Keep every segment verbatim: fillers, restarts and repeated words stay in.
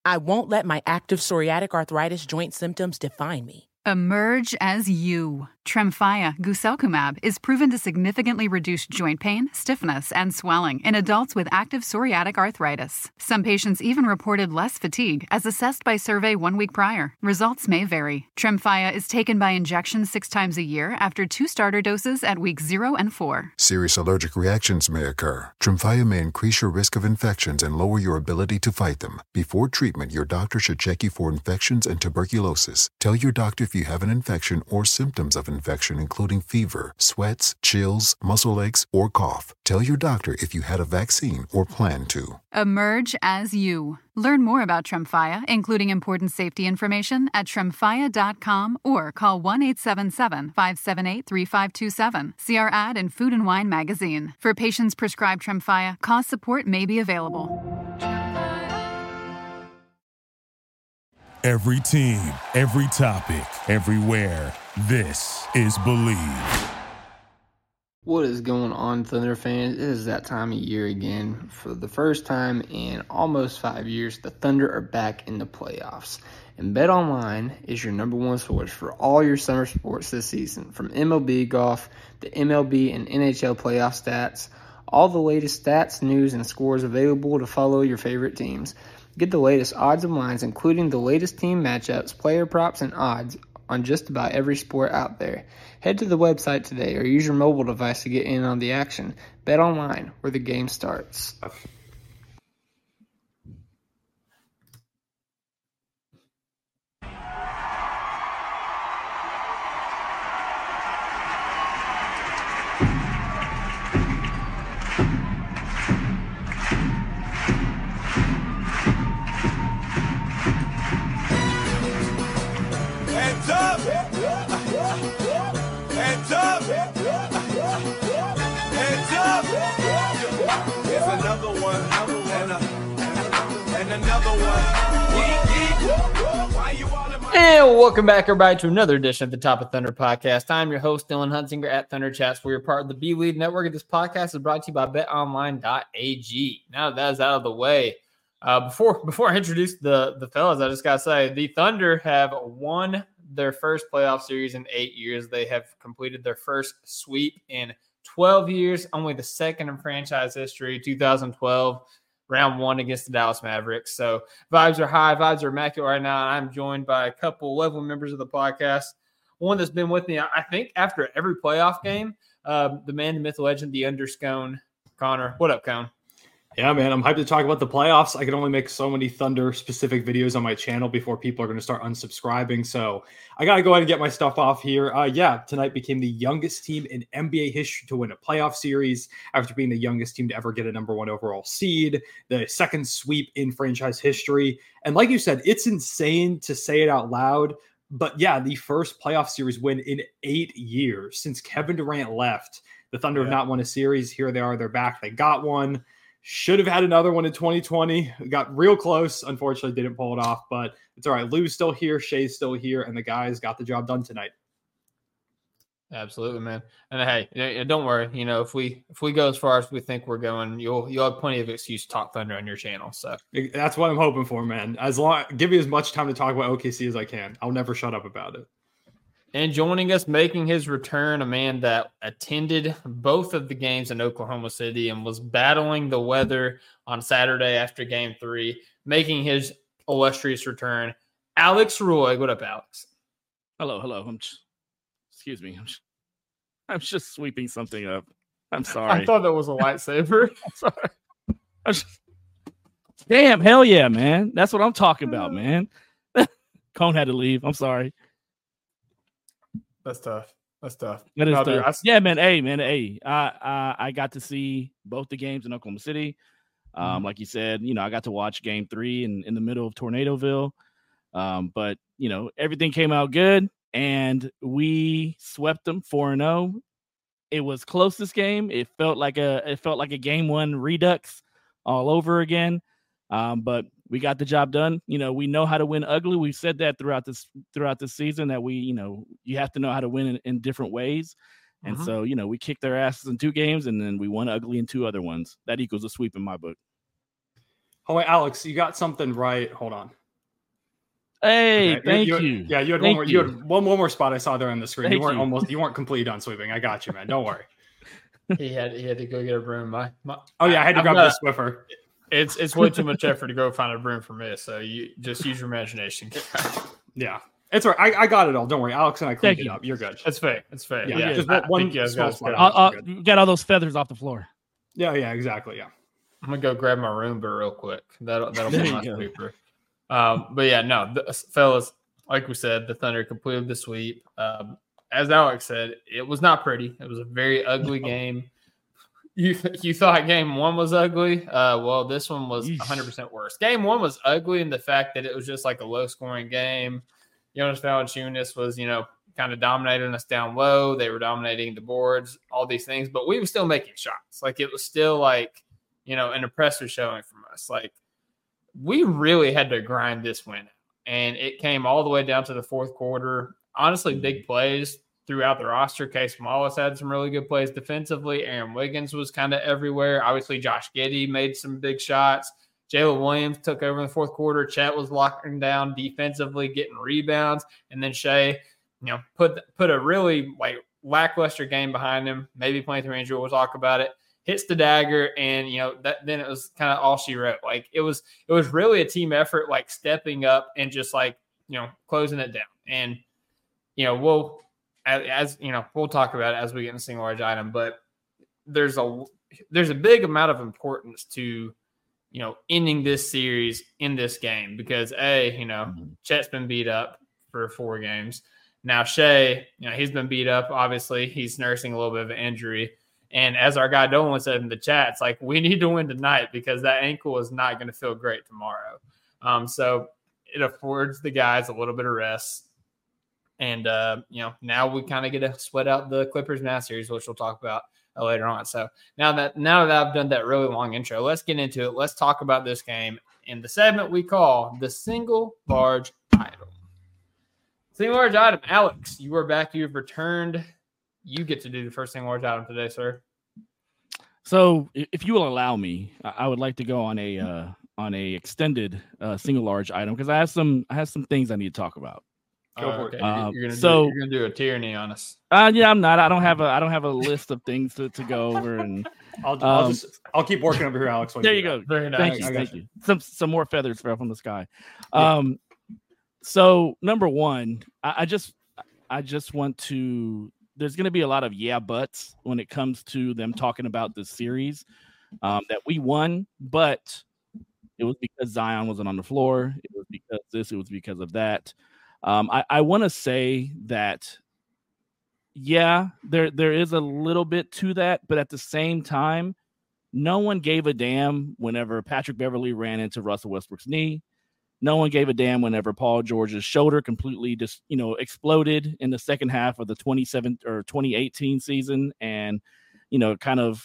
I won't let my active psoriatic arthritis joint symptoms define me. Emerge as you. Tremfya guselkumab is proven to significantly reduce joint pain, stiffness, and swelling in adults with active psoriatic arthritis. Some patients even reported less fatigue as assessed by survey one week prior. Results may vary. Tremfya is taken by injection six times a year after two starter doses at weeks zero and four. Serious allergic reactions may occur. Tremfya may increase your risk of infections and lower your ability to fight them. Before treatment, your doctor should check you for infections and tuberculosis. Tell your doctor if you have an infection or symptoms of infection, including fever, sweats, chills, muscle aches, or cough. Tell your doctor if you had a vaccine or plan to. Emerge as you. Learn more about Tremfya, including important safety information, at tremfya dot com or call one eight seven seven, five seven eight, three five two seven. See our ad in Food and Wine magazine. For patients prescribed Tremfya, cost support may be available. Every team, every topic, everywhere. This is Believe. What is going on, Thunder fans? It is that time of year again. For the first time in almost five years, the Thunder are back in the playoffs. And BetOnline is your number one source for all your summer sports this season. From M L B golf, the M L B and N H L playoff stats, all the latest stats, news, and scores available to follow your favorite teams. Get the latest odds and lines, including the latest team matchups, player props, and odds on just about every sport out there. Head to the website today or use your mobile device to get in on the action. Bet online, where the game starts. Hands up! Hands up! Hands up! Here's another one, and, a, and another one. Why you all in my- And welcome back, everybody, to another edition of the Top of Thunder podcast. I'm your host, Dylan Hunsinger at Thunder Chats. We're part of the B-Lead Network. This podcast is brought to you by bet online dot a g. Now that that is out of the way, uh, before before I introduce the, the fellas, I just got to say, the Thunder have won their first playoff series in eight years. They have completed their first sweep in twelve years, only the second in franchise history, two thousand twelve, round one against the Dallas Mavericks. So vibes are high, vibes are immaculate right now. And I'm joined by a couple level members of the podcast. One that's been with me, I think, after every playoff game, uh, the man, the myth, the legend, the underscone, Connor. What up, Cone? Yeah, man, I'm hyped to talk about the playoffs. I can only make so many Thunder-specific videos on my channel before people are going to start unsubscribing. So I got to go ahead and get my stuff off here. Uh, yeah, tonight became the youngest team in N B A history to win a playoff series after being the youngest team to ever get a number one overall seed, the second sweep in franchise history. And like you said, it's insane to say it out loud. But yeah, the first playoff series win in eight years since Kevin Durant left. The Thunder yeah. have not won a series. Here they are. They're back. They got one. Should have had another one in twenty twenty. Got real close. Unfortunately, didn't pull it off, but it's all right. Lou's still here. Shea's still here, and the guys got the job done tonight. Absolutely, man. And hey, don't worry. You know, if we if we go as far as we think we're going, you'll you'll have plenty of excuse to talk Thunder on your channel. So that's what I'm hoping for, man. As long give me as much time to talk about O K C as I can. I'll never shut up about it. And joining us, making his return, a man that attended both of the games in Oklahoma City and was battling the weather on Saturday after game three, making his illustrious return, Alex Roy. What up, Alex? Hello, hello. I'm just, excuse me. I'm just, I'm just sweeping something up. I'm sorry. I thought that was a lightsaber. I'm sorry. I'm just, damn, hell yeah, man. That's what I'm talking about, man. Cone had to leave. I'm sorry. That's tough. That's tough. That is no, tough. Dude, I... Yeah, man. Hey, man. Hey, I, I I got to see both the games in Oklahoma City. Um, mm-hmm. Like you said, you know, I got to watch game three in, in the middle of Tornadoville. Um, but, you know, everything came out good, and we swept them four and oh. It was close this game. It felt like a it felt like a game one redux all over again. Um, but we got the job done. You know, we know how to win ugly. We've said that throughout this throughout this season that we, you know, you have to know how to win in, in different ways. And mm-hmm. so, you know, we kicked their asses in two games, and then we won ugly in two other ones. That equals a sweep in my book. Oh wait, Alex, you got something right. Hold on. Hey, okay. thank you, you. you. Yeah, you had thank one more. You. You had one, one more spot I saw there on the screen. Thank you weren't you. almost. You weren't completely done sweeping. I got you, man. Don't worry. He had he had to go get a broom. My, my oh yeah, I had to I'm grab not, the Swiffer. It's it's way too much effort to go find a broom for me. So you just use your imagination. Yeah, it's all right. I, I got it all. Don't worry, Alex and I cleaned Thank it you. up. You're good. That's fair. That's fair. Yeah, Yeah, just I one think you guys small got spot. I'll, I'll, you got all those feathers off the floor. Yeah, yeah, exactly. Yeah. I'm gonna go grab my Roomba real quick. That'll that'll There be you my go. sweeper. Um, but yeah, no, the, fellas, like we said, the Thunder completed the sweep. Um, as Alex said, it was not pretty. It was a very ugly game. You you thought game one was ugly? Uh, well, this one was one hundred percent worse. Game one was ugly in the fact that it was just like a low scoring game. Jonas Valanciunas was, you know, kind of dominating us down low. They were dominating the boards, all these things, but we were still making shots. Like it was still like, you know, an impressive showing from us. Like we really had to grind this win out, and it came all the way down to the fourth quarter. Honestly, big plays throughout the roster. Case Wallace had some really good plays defensively. Aaron Wiggins was kind of everywhere. Obviously, Josh Giddey made some big shots. Jalen Williams took over in the fourth quarter. Chet was locking down defensively, getting rebounds, and then Shea, you know, put put a really like lackluster game behind him. Maybe playing through injury. We'll talk about it. Hits the dagger, and you know that then it was kind of all she wrote. Like it was, it was really a team effort, like stepping up and just like you know closing it down. And you know we'll as, as you know we'll talk about it as we get in a single large item. But there's a there's a big amount of importance to you know ending this series in this game because a you know mm-hmm. Chet's been beat up for four games now. Shea, you know he's been beat up. Obviously, he's nursing a little bit of an injury. And as our guy Dolan said in the chat, it's like we need to win tonight because that ankle is not going to feel great tomorrow. Um, so it affords the guys a little bit of rest. And, uh, you know, now we kind of get to sweat out the Clippers Mass series, which we'll talk about uh, later on. So now that now that I've done that really long intro, let's get into it. Let's talk about this game in the segment we call the single large item. Single large item. Alex, you are back. You've returned. You get to do the first thing large item today, sir. So, if you will allow me, I would like to go on a uh, on a extended uh, single large item because I have some I have some things I need to talk about. Go uh, for okay. it. Um, you're gonna so do, you're gonna do a tyranny on us. Uh, yeah, I'm not. I don't have a I don't have a list of things to, to go over, and I'll, um, I'll just I'll keep working over here, Alex. There you go. Very nice. Thank you. Thank you. Some some more feathers fell from the sky. Yeah. Um, so number one, I, I just I just want to. There's going to be a lot of yeah buts when it comes to them talking about the series um, that we won, but it was because Zion wasn't on the floor. It was because this. It was because of that. Um, I, I want to say that, yeah, there there is a little bit to that, but at the same time, no one gave a damn whenever Patrick Beverley ran into Russell Westbrook's knee. No one gave a damn whenever Paul George's shoulder completely just, you know, exploded in the second half of the twenty-seven or twenty eighteen season and, you know, kind of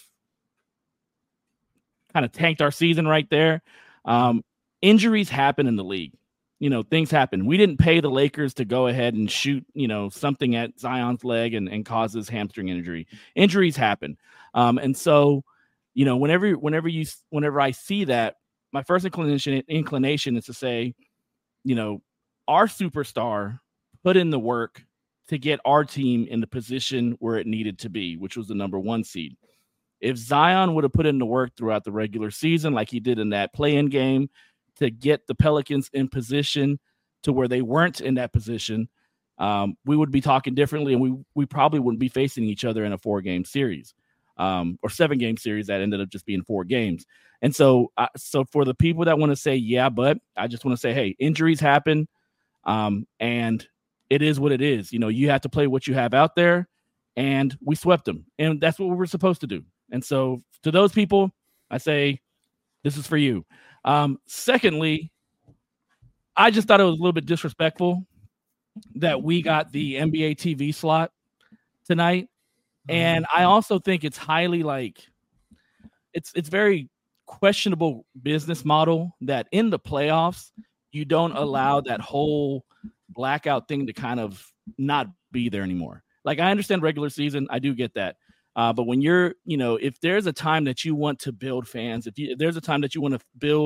kind of tanked our season right there. Um, injuries happen in the league. You know, things happen. We didn't pay the Lakers to go ahead and shoot, you know, something at Zion's leg and, and cause his hamstring injury. Injuries happen. Um, and so, you know, whenever whenever you whenever I see that, my first inclination inclination is to say, you know, our superstar put in the work to get our team in the position where it needed to be, which was the number one seed. If Zion would have put in the work throughout the regular season, like he did in that play-in game, to get the Pelicans in position to where they weren't in that position, um, we would be talking differently, and we we probably wouldn't be facing each other in a four-game series. Um, or seven game series that ended up just being four games. And so, uh, so for the people that want to say, yeah, but I just want to say, hey, injuries happen. Um, and it is what it is. You know, you have to play what you have out there, and we swept them, and that's what we were supposed to do. And so to those people, I say, this is for you. Um, secondly, I just thought it was a little bit disrespectful that we got the N B A T V slot tonight. And I also think it's highly like it's it's very questionable business model that in the playoffs you don't allow that whole blackout thing to kind of not be there anymore. Like I understand regular season, I do get that. Uh, but when you're, you know, if there's a time that you want to build fans, if, you, if there's a time that you want to build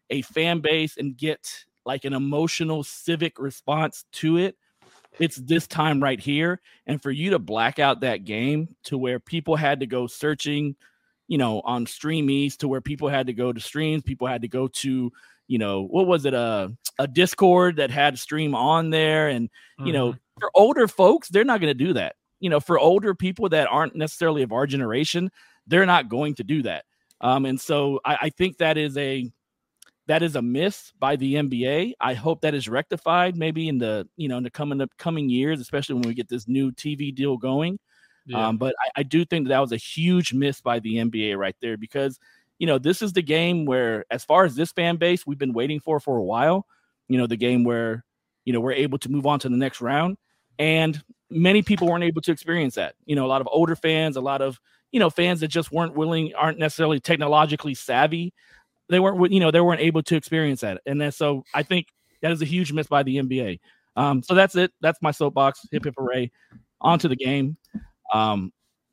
a fan base and get like an emotional civic response to it, it's this time right here. And for you to black out that game to where people had to go searching, you know, on Streamies, to where people had to go to streams, people had to go to, you know, what was it, a, a Discord that had stream on there. And, you mm-hmm. know, for older folks, they're not going to do that. You know, for older people that aren't necessarily of our generation, they're not going to do that. Um, and so I, I think that is a, that is a miss by the N B A. I hope that is rectified maybe in the, you know, in the coming up coming years, especially when we get this new T V deal going. Yeah. Um, but I, I do think that, that was a huge miss by the N B A right there, because, you know, this is the game where, as far as this fan base, we've been waiting for for a while, you know, the game where, you know, we're able to move on to the next round. And many people weren't able to experience that. You know, a lot of older fans, a lot of, you know, fans that just weren't willing, aren't necessarily technologically savvy. They weren't, you know, they weren't able to experience that. And then, so I think that is a huge miss by the N B A. Um, so that's it. That's my soapbox. Hip hip hooray. On to the game. Um,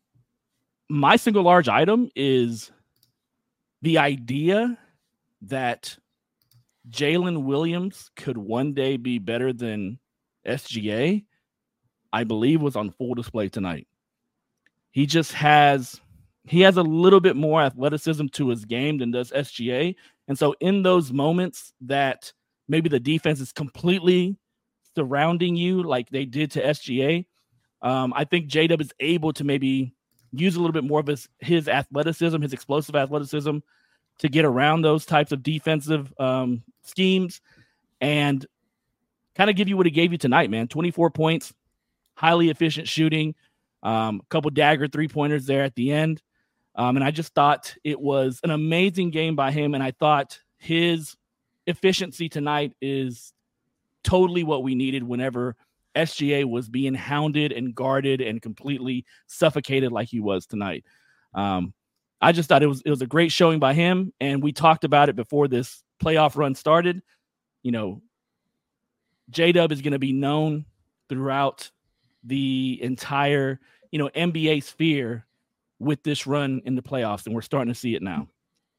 my single large item is the idea that Jalen Williams could one day be better than S G A, I believe, was on full display tonight. He just has... He has a little bit more athleticism to his game than does S G A. And so in those moments that maybe the defense is completely surrounding you like they did to S G A, um, I think J-Dub is able to maybe use a little bit more of his, his athleticism, his explosive athleticism, to get around those types of defensive um, schemes and kind of give you what he gave you tonight, man. twenty-four points, highly efficient shooting, um, a couple dagger three-pointers there at the end. Um, and I just thought it was an amazing game by him. And I thought his efficiency tonight is totally what we needed whenever S G A was being hounded and guarded and completely suffocated like he was tonight. Um, I just thought it was, it was a great showing by him. And we talked about it before this playoff run started. You know, J-Dub is going to be known throughout the entire, you know, N B A sphere with this run in the playoffs, and we're starting to see it now.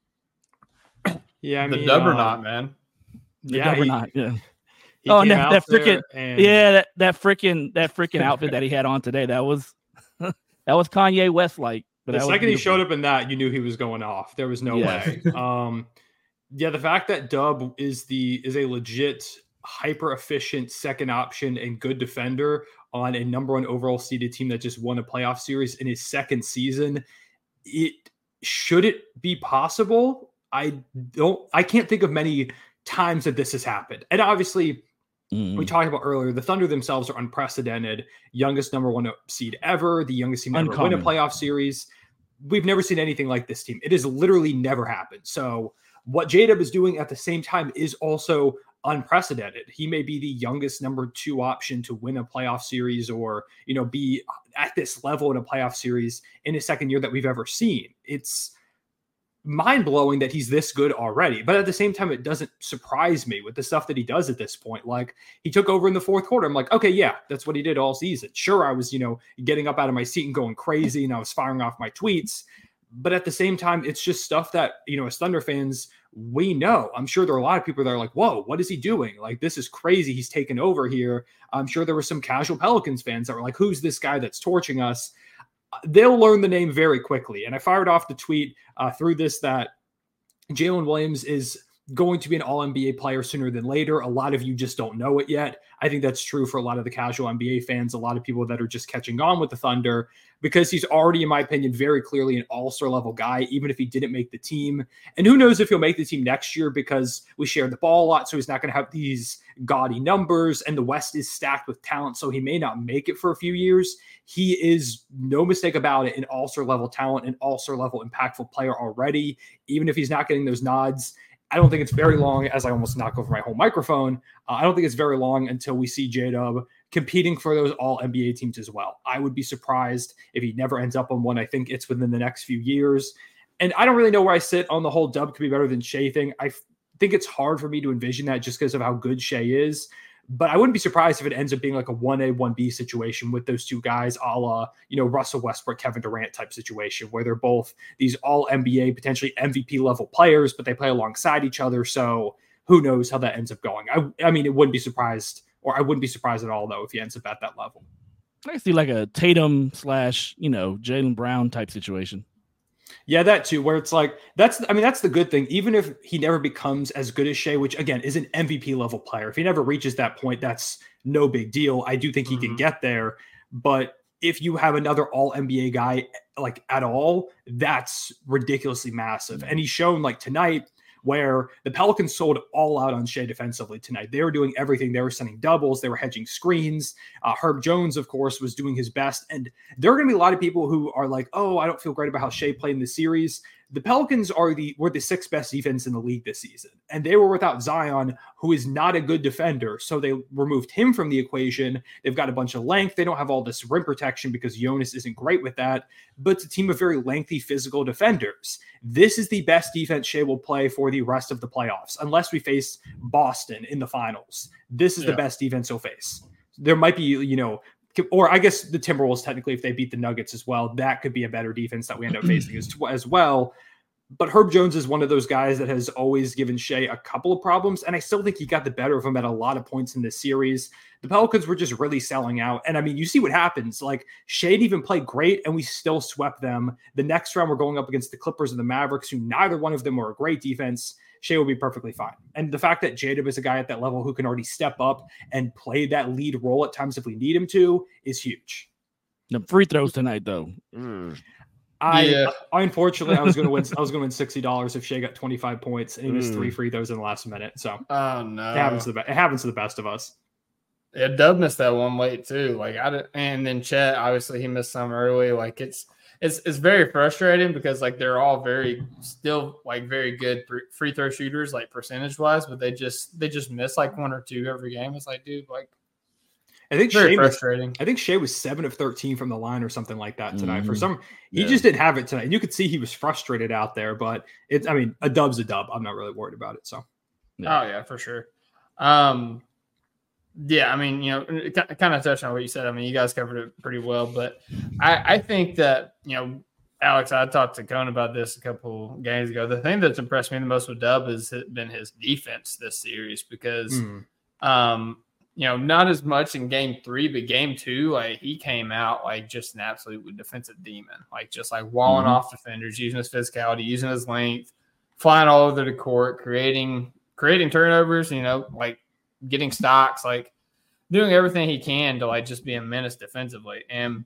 Yeah, I the mean, dub or uh, not, man. The yeah, dub or he, not, yeah. He oh, and that, that freaking and... yeah, that that freaking that freaking outfit that he had on today. That was that was Kanye West like. But the second he showed up in that, you knew he was going off. There was no yeah. way. Um, yeah, the fact that Dub is the is a legit hyper efficient second option and good defender on a number one overall seeded team that just won a playoff series in his second season. It should it be possible? I don't, I can't think of many times that this has happened. And obviously mm. we talked about earlier, the Thunder themselves are unprecedented, youngest number one seed ever, the youngest team ever win a playoff series. We've never seen anything like this team. It has literally never happened. So what J-Dub is doing at the same time is also unprecedented. He may be the youngest number two option to win a playoff series or, you know, be at this level in a playoff series in his second year that we've ever seen. It's mind blowing that he's this good already. But at the same time, it doesn't surprise me with the stuff that he does at this point. Like, he took over in the fourth quarter. I'm like, okay, yeah, that's what he did all season. Sure, I was, you know, getting up out of my seat and going crazy and I was firing off my tweets. But at the same time, it's just stuff that, you know, as Thunder fans, we know. I'm sure there are a lot of people that are like, whoa, what is he doing? Like, this is crazy. He's taken over here. I'm sure there were some casual Pelicans fans that were like, who's this guy that's torching us? They'll learn the name very quickly. And I fired off the tweet uh, through this that Jalen Williams is going to be an all N B A player sooner than later. A lot of you just don't know it yet. I think that's true for a lot of the casual N B A fans, a lot of people that are just catching on with the Thunder, because he's already, in my opinion, very clearly an all-star level guy, even if he didn't make the team. And who knows if he'll make the team next year, because we share the ball a lot, so he's not going to have these gaudy numbers, and the West is stacked with talent, so he may not make it for a few years. He is, no mistake about it, an all-star level talent, an all-star level impactful player already, even if he's not getting those nods. I don't think it's very long, as I almost knock over my whole microphone. Uh, I don't think it's very long until we see J-Dub competing for those all N B A teams as well. I would be surprised if he never ends up on one. I think it's within the next few years. And I don't really know where I sit on the whole Dub could be better than Shea thing. I f- think it's hard for me to envision that just because of how good Shea is. But I wouldn't be surprised if it ends up being like a one A, one B situation with those two guys, a la, you know, Russell Westbrook, Kevin Durant type situation, where they're both these all N B A, potentially M V P level players, but they play alongside each other. So who knows how that ends up going. I, I mean, it wouldn't be surprised, or I wouldn't be surprised at all, though, if he ends up at that level. I see like a Tatum slash, you know, Jaylen Brown type situation. Yeah, that too, where it's like, that's, I mean, that's the good thing. Even if he never becomes as good as Shai, which again is an M V P level player, if he never reaches that point, that's no big deal. I do think he mm-hmm. can get there. But if you have another all N B A guy like at all, that's ridiculously massive. Mm-hmm. And he's shown like tonight, where the Pelicans sold all out on Shai defensively tonight. They were doing everything. They were sending doubles. They were hedging screens. Uh, Herb Jones, of course, was doing his best. And there are going to be a lot of people who are like, oh, I don't feel great about how Shai played in the series. The Pelicans are the were the sixth best defense in the league this season. And they were without Zion, who is not a good defender. So they removed him from the equation. They've got a bunch of length. They don't have all this rim protection because Jonas isn't great with that. But it's a team of very lengthy physical defenders. This is the best defense Shai will play for the rest of the playoffs, unless we face Boston in the finals. This is yeah. the best defense he'll face. There might be, you know, or I guess the Timberwolves, technically, if they beat the Nuggets as well, that could be a better defense that we end up facing as, as well. But Herb Jones is one of those guys that has always given Shai a couple of problems, and I still think he got the better of him at a lot of points in this series. The Pelicans were just really selling out, and I mean, you see what happens. Like, Shai even played great, and we still swept them. The next round, we're going up against the Clippers and the Mavericks, who neither one of them were a great defense. Shai will be perfectly fine. And the fact that J-Dub is a guy at that level who can already step up and play that lead role at times if we need him to is huge. The free throws tonight, though. Mm. I, yeah. I unfortunately I was going to win. I was going to win sixty dollars if Shai got twenty-five points and he missed mm. three free throws in the last minute. So oh no, it happens to the it happens to the best of us. Yeah, Dub missed that one late too. Like I did, and then Chet obviously he missed some early. Like it's it's it's very frustrating because like they're all very still like very good free throw shooters like percentage wise, but they just they just miss like one or two every game. It's like dude, like. I think Very Shai frustrating. Was, I think Shai was seven of thirteen from the line or something like that tonight. Mm-hmm. For some, he yeah. just didn't have it tonight. And you could see he was frustrated out there. But it's, I mean, a dub's a dub. I'm not really worried about it. So, yeah. oh yeah, for sure. Um, yeah, I mean, you know, kind of touched on what you said. I mean, you guys covered it pretty well. But I, I think that you know, Alex, I talked to Cone about this a couple games ago. The thing that's impressed me the most with Dub has been his defense this series because, mm. um. You know, not as much in game three, but game two, like he came out like just an absolute defensive demon, like just like walling mm-hmm. off defenders, using his physicality, using his length, flying all over the court, creating creating turnovers, you know, like getting stocks, like doing everything he can to like just be a menace defensively. And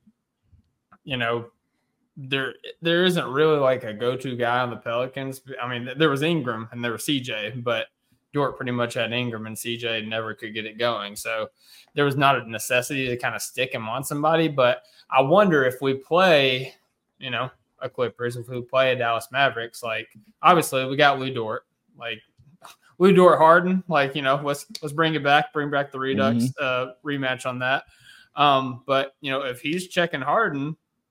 you know, there there isn't really like a go-to guy on the Pelicans. I mean, there was Ingram and there was C J, but Dort pretty much had Ingram and C J never could get it going. So there was not a necessity to kind of stick him on somebody. But I wonder if we play, you know, a Clippers, if we play a Dallas Mavericks, like obviously we got Lou Dort, like Lou Dort Harden, like, you know, let's, let's bring it back, bring back the Redux mm-hmm. uh, rematch on that. Um, but, you know, if he's checking Harden,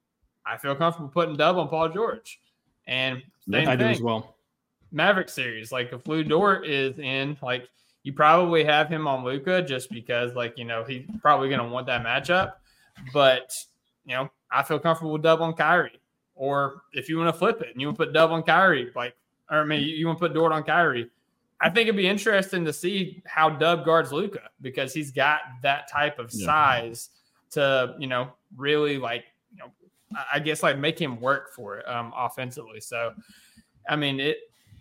I feel comfortable putting Dub on Paul George. And yeah, I do as well. Maverick series, like if Lou Dort is in, like you probably have him on Luka just because, like, you know, he's probably going to want that matchup. But, you know, I feel comfortable with Dub on Kyrie. Or if you want to flip it and you want to put Dub on Kyrie, like, or I mean, you want to put Dort on Kyrie, I think it'd be interesting to see how Dub guards Luka because he's got that type of yeah. size to, you know, really like, you know, I guess like make him work for it um, offensively. So, I mean, it.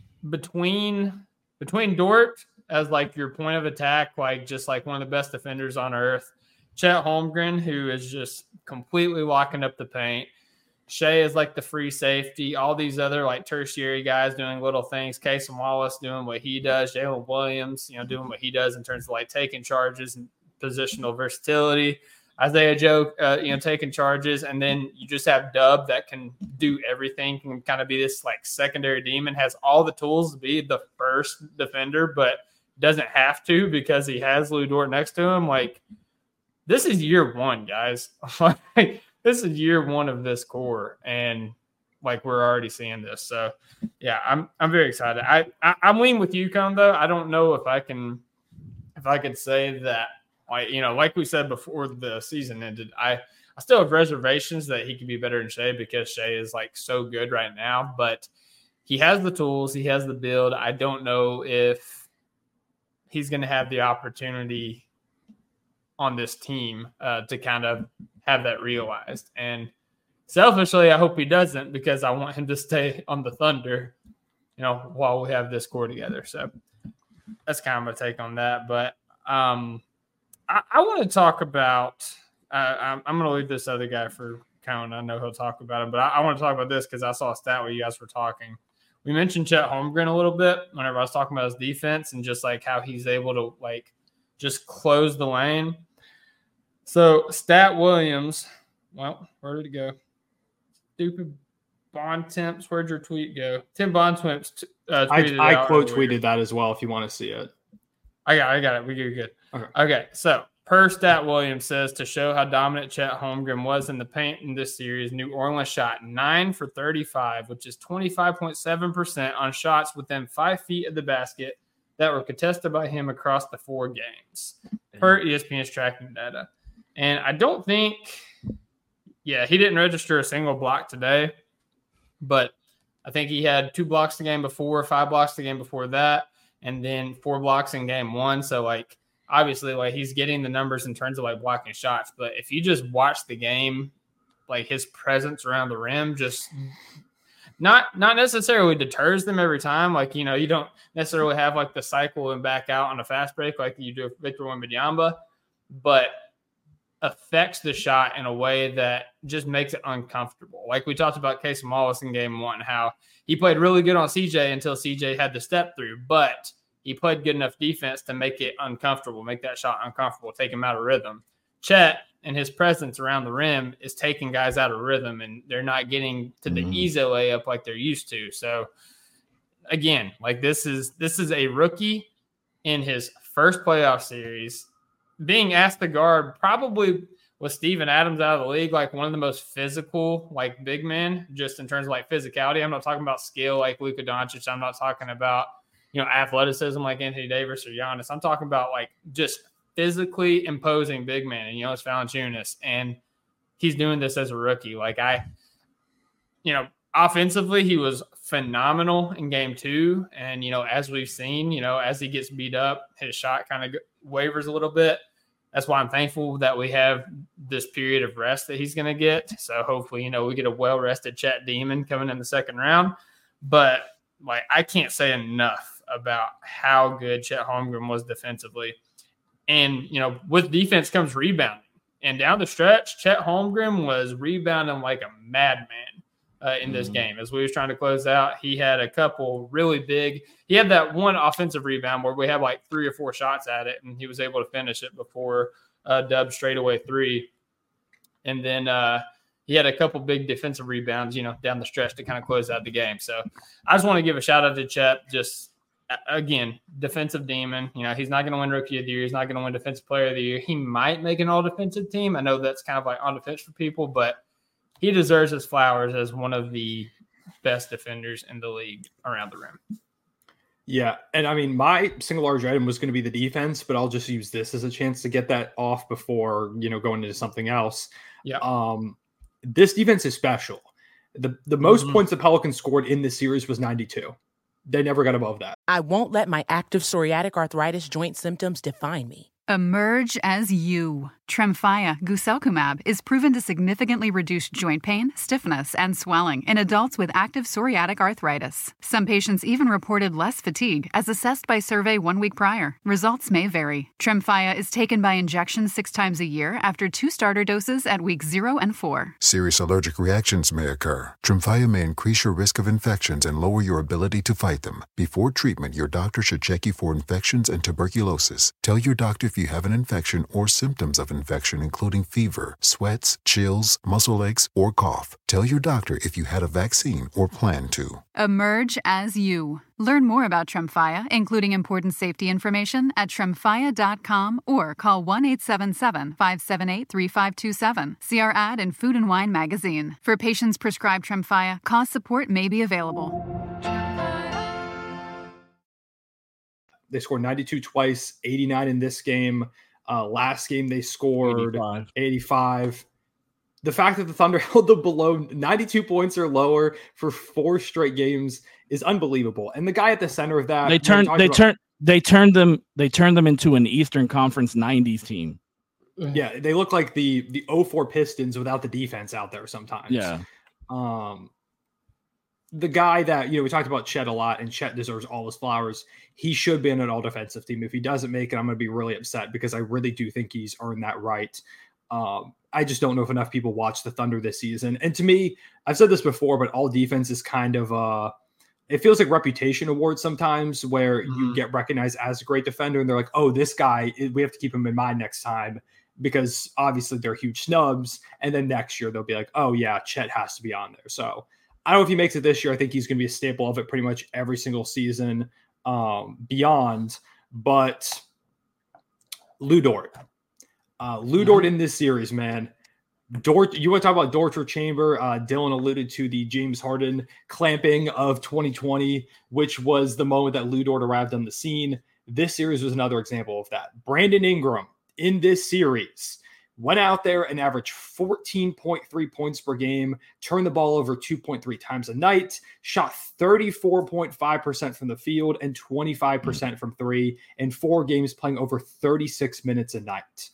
Between between Dort as like your point of attack, like just like one of the best defenders on earth, Chet Holmgren, who is just completely locking up the paint. Shai is like the free safety. All these other like tertiary guys doing little things. Casey Wallace doing what he does. Jalen Williams, you know, doing what he does in terms of like taking charges and positional versatility. Isaiah Joe, uh, you know, taking charges, and then you just have Dub that can do everything, can kind of be this like secondary demon, has all the tools to be the first defender, but doesn't have to because he has Lou Dort next to him. Like, this is year one, guys. Like, this is year one of this core, and like we're already seeing this. So, yeah, I'm I'm very excited. I, I I'm leaning with you, Cone, though. I don't know if I can. If if I could say that, like, you know, like we said before the season ended, I, I still have reservations that he could be better than Shea because Shea is like so good right now, but he has the tools, he has the build. I don't know if he's going to have the opportunity on this team uh, to kind of have that realized. And selfishly, I hope he doesn't because I want him to stay on the Thunder, you know, while we have this core together. So that's kind of my take on that. But um, I, I want to talk about uh, – I'm, I'm going to leave this other guy for Cohen. I know he'll talk about it. But I, I want to talk about this because I saw a stat where you guys were talking. We mentioned Chet Holmgren a little bit whenever I was talking about his defense and just like how he's able to like just close the lane. So Stat Williams, well, where did it go? Stupid Bond Temps. Where'd your tweet go? Tim Bond Temps uh, tweeted I, I quote earlier. tweeted that as well if you want to see it. I got it. I got it. We do good. Okay. Okay. So per Stat Williams says to show how dominant Chet Holmgren was in the paint in this series, New Orleans shot nine for thirty-five, which is twenty-five point seven percent on shots within five feet of the basket that were contested by him across the four games per E S P N's tracking data. And I don't think, yeah, he didn't register a single block today, but I think he had two blocks the game before, five blocks the game before that, and then four blocks in game one. So, like, obviously, like, he's getting the numbers in terms of, like, blocking shots. But if you just watch the game, like, his presence around the rim just not not necessarily deters them every time. Like, you know, you don't necessarily have, like, the cycle and back out on a fast break like you do with Victor Wembanyama, but affects the shot in a way that just makes it uncomfortable. Like we talked about Casey Wallace in game one, how he played really good on C J until C J had to step through, but he played good enough defense to make it uncomfortable, make that shot uncomfortable, take him out of rhythm. Chet and his presence around the rim is taking guys out of rhythm, and they're not getting to the mm-hmm. easy layup like they're used to. So again, like this is this is a rookie in his first playoff series being asked to guard probably with Steven Adams out of the league, like one of the most physical, like big men, just in terms of like physicality. I'm not talking about skill like Luka Doncic. I'm not talking about, you know, athleticism like Anthony Davis or Giannis. I'm talking about like just physically imposing big man, and, you know, it's Valanciunas, and he's doing this as a rookie. Like I, you know, offensively, he was phenomenal in game two. And, you know, as we've seen, you know, as he gets beat up, his shot kind of wavers a little bit. That's why I'm thankful that we have this period of rest that he's going to get. So hopefully, you know, we get a well-rested Chet Demon coming in the second round. But, like, I can't say enough about how good Chet Holmgren was defensively. And, you know, with defense comes rebounding. And down the stretch, Chet Holmgren was rebounding like a madman. Uh, in this mm-hmm. game. As we was trying to close out, he had a couple really big – he had that one offensive rebound where we had like three or four shots at it, and he was able to finish it before uh, Dub's straightaway three. And then uh, he had a couple big defensive rebounds, you know, down the stretch to kind of close out the game. So I just want to give a shout-out to Chet. Just, again, defensive demon. You know, he's not going to win Rookie of the Year. He's not going to win Defensive Player of the Year. He might make an all-defensive team. I know that's kind of like on the fence for people, but he deserves his flowers as one of the best defenders in the league around the rim. Yeah, and I mean, my single large item was going to be the defense, but I'll just use this as a chance to get that off before, you know, going into something else. Yeah. Um, this defense is special. The the most mm-hmm. points the Pelicans scored in this series was ninety-two. They never got above that. I won't let my active psoriatic arthritis joint symptoms define me. Emerge as you. Tremfya guselkumab is proven to significantly reduce joint pain, stiffness, and swelling in adults with active psoriatic arthritis. Some patients even reported less fatigue as assessed by survey one week prior. Results may vary. Tremfya is taken by injection six times a year after two starter doses at weeks zero and four. Serious allergic reactions may occur. Tremfya may increase your risk of infections and lower your ability to fight them. Before treatment, your doctor should check you for infections and tuberculosis. Tell your doctor if you have an infection or symptoms of infection, including fever, sweats, chills, muscle aches, or cough. Tell your doctor if you had a vaccine or plan to. Emerge as you. Learn more about Tremfya, including important safety information, at tremfya dot com or call one eight seven seven, five seven eight, three five two seven. See our ad in Food and Wine magazine. For patients prescribed Tremfya, cause support may be available. They scored ninety-two twice, eighty-nine in this game. Uh, last game they scored eighty-five. eighty-five. The fact that the Thunder held them below ninety-two points or lower for four straight games is unbelievable. And the guy at the center of that, They turned they about, turned they turned them they turned them into an Eastern Conference nineties team. Yeah, they look like the the oh four Pistons without the defense out there sometimes. Yeah. Um the guy that, you know, we talked about Chet a lot, and Chet deserves all his flowers. He should be in an all defensive team. If he doesn't make it, I'm going to be really upset because I really do think he's earned that right. Um, I just don't know if enough people watch the Thunder this season. And to me, I've said this before, but all defense is kind of uh it feels like reputation awards sometimes where mm-hmm. you get recognized as a great defender and they're like, oh, this guy, we have to keep him in mind next time because obviously they're huge snubs. And then next year they'll be like, oh yeah, Chet has to be on there. So I don't know if he makes it this year. I think he's going to be a staple of it pretty much every single season um, beyond. But Lu Dort. Uh, Lu Dort in this series, man. Dort, you want to talk about torture chamber? Uh, Dylan alluded to the James Harden clamping of twenty twenty, which was the moment that Lu Dort arrived on the scene. This series was another example of that. Brandon Ingram in this series went out there and averaged fourteen point three points per game, turned the ball over two point three times a night, shot thirty-four point five percent from the field and twenty-five percent from three in four games, playing over thirty-six minutes a night.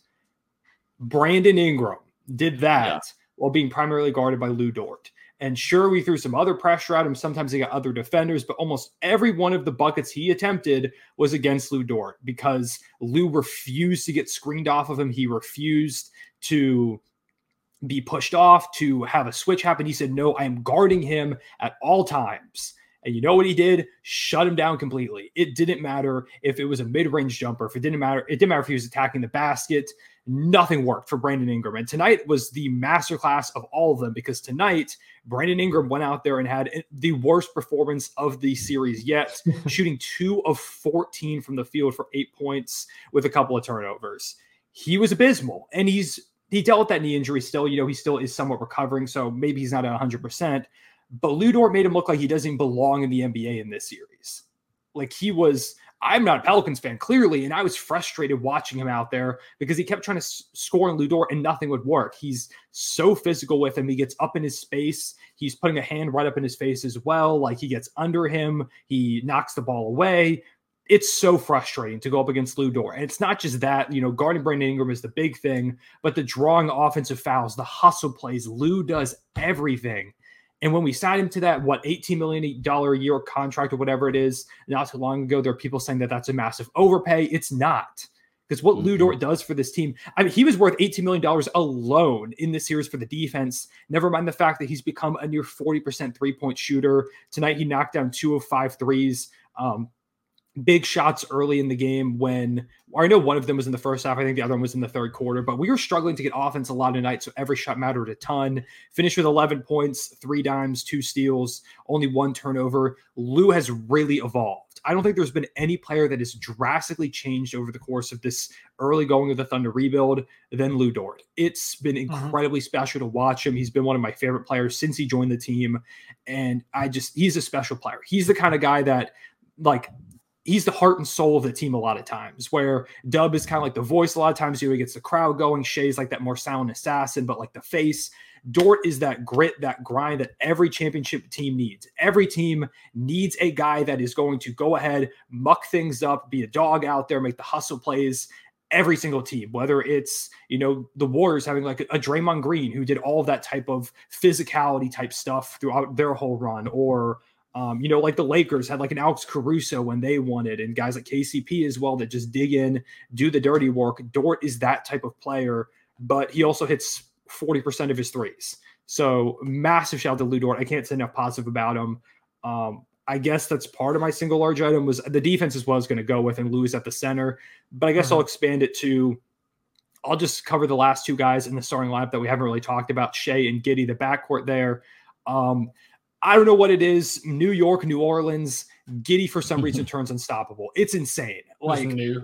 Brandon Ingram did that yeah. while being primarily guarded by Lu Dort. And sure, we threw some other pressure at him. Sometimes he got other defenders, but almost every one of the buckets he attempted was against Lu Dort because Lu refused to get screened off of him. He refused to be pushed off, to have a switch happen. He said, no, I am guarding him at all times. And you know what he did? Shut him down completely. It didn't matter if it was a mid-range jumper. If it didn't matter, it didn't matter if he was attacking the basket. Nothing worked for Brandon Ingram. And tonight was the masterclass of all of them because tonight, Brandon Ingram went out there and had the worst performance of the series yet, shooting two of fourteen from the field for eight points with a couple of turnovers. He was abysmal, and he's he dealt with that knee injury still. You know, he still is somewhat recovering, so maybe he's not at one hundred percent. But Lu Dort made him look like he doesn't belong in the N B A in this series. Like he was, I'm not a Pelicans fan, clearly, and I was frustrated watching him out there because he kept trying to s- score on Lu Dort and nothing would work. He's so physical with him. He gets up in his space. He's putting a hand right up in his face as well. Like he gets under him. He knocks the ball away. It's so frustrating to go up against Lu Dort. And it's not just that, you know, guarding Brandon Ingram is the big thing, but the drawing offensive fouls, the hustle plays, Lu does everything. And when we signed him to that, what, eighteen million dollars a year contract or whatever it is, not too long ago, there are people saying that that's a massive overpay. It's not. Because what mm-hmm. Lu Dort does for this team, I mean, he was worth eighteen million dollars alone in this series for the defense. Never mind the fact that he's become a near forty percent three-point shooter. Tonight, he knocked down two of five threes. Um, big shots early in the game when, or I know one of them was in the first half. I think the other one was in the third quarter, but we were struggling to get offense a lot tonight. So every shot mattered a ton. Finished with eleven points, three dimes, two steals, only one turnover. Lu has really evolved. I don't think there's been any player that has drastically changed over the course of this early going of the Thunder rebuild than Lu Dort. It's been incredibly uh-huh. special to watch him. He's been one of my favorite players since he joined the team. And I just, he's a special player. He's the kind of guy that like, he's the heart and soul of the team a lot of times, where Dub is kind of like the voice a lot of times. You know, he gets the crowd going. Shay's like that more silent assassin, but like the face. Dort is that grit, that grind that every championship team needs. Every team needs a guy that is going to go ahead, muck things up, be a dog out there, make the hustle plays. Every single team, whether it's, you know, the Warriors having like a, a Draymond Green who did all of that type of physicality type stuff throughout their whole run, or Um, you know, like the Lakers had like an Alex Caruso when they wanted, and guys like K C P as well that just dig in, do the dirty work. Dort is that type of player, but he also hits forty percent of his threes. So massive shout out to Lu Dort. I can't say enough positive about him. Um, I guess that's part of my single large item was the defense as well is going to go with, and Lu's at the center. But I guess uh-huh. I'll expand it to, I'll just cover the last two guys in the starting lineup that we haven't really talked about, Shai and Giddey, the backcourt there. Um, I don't know what it is. New York, New Orleans, Giddey for some reason turns unstoppable. It's insane. Like new.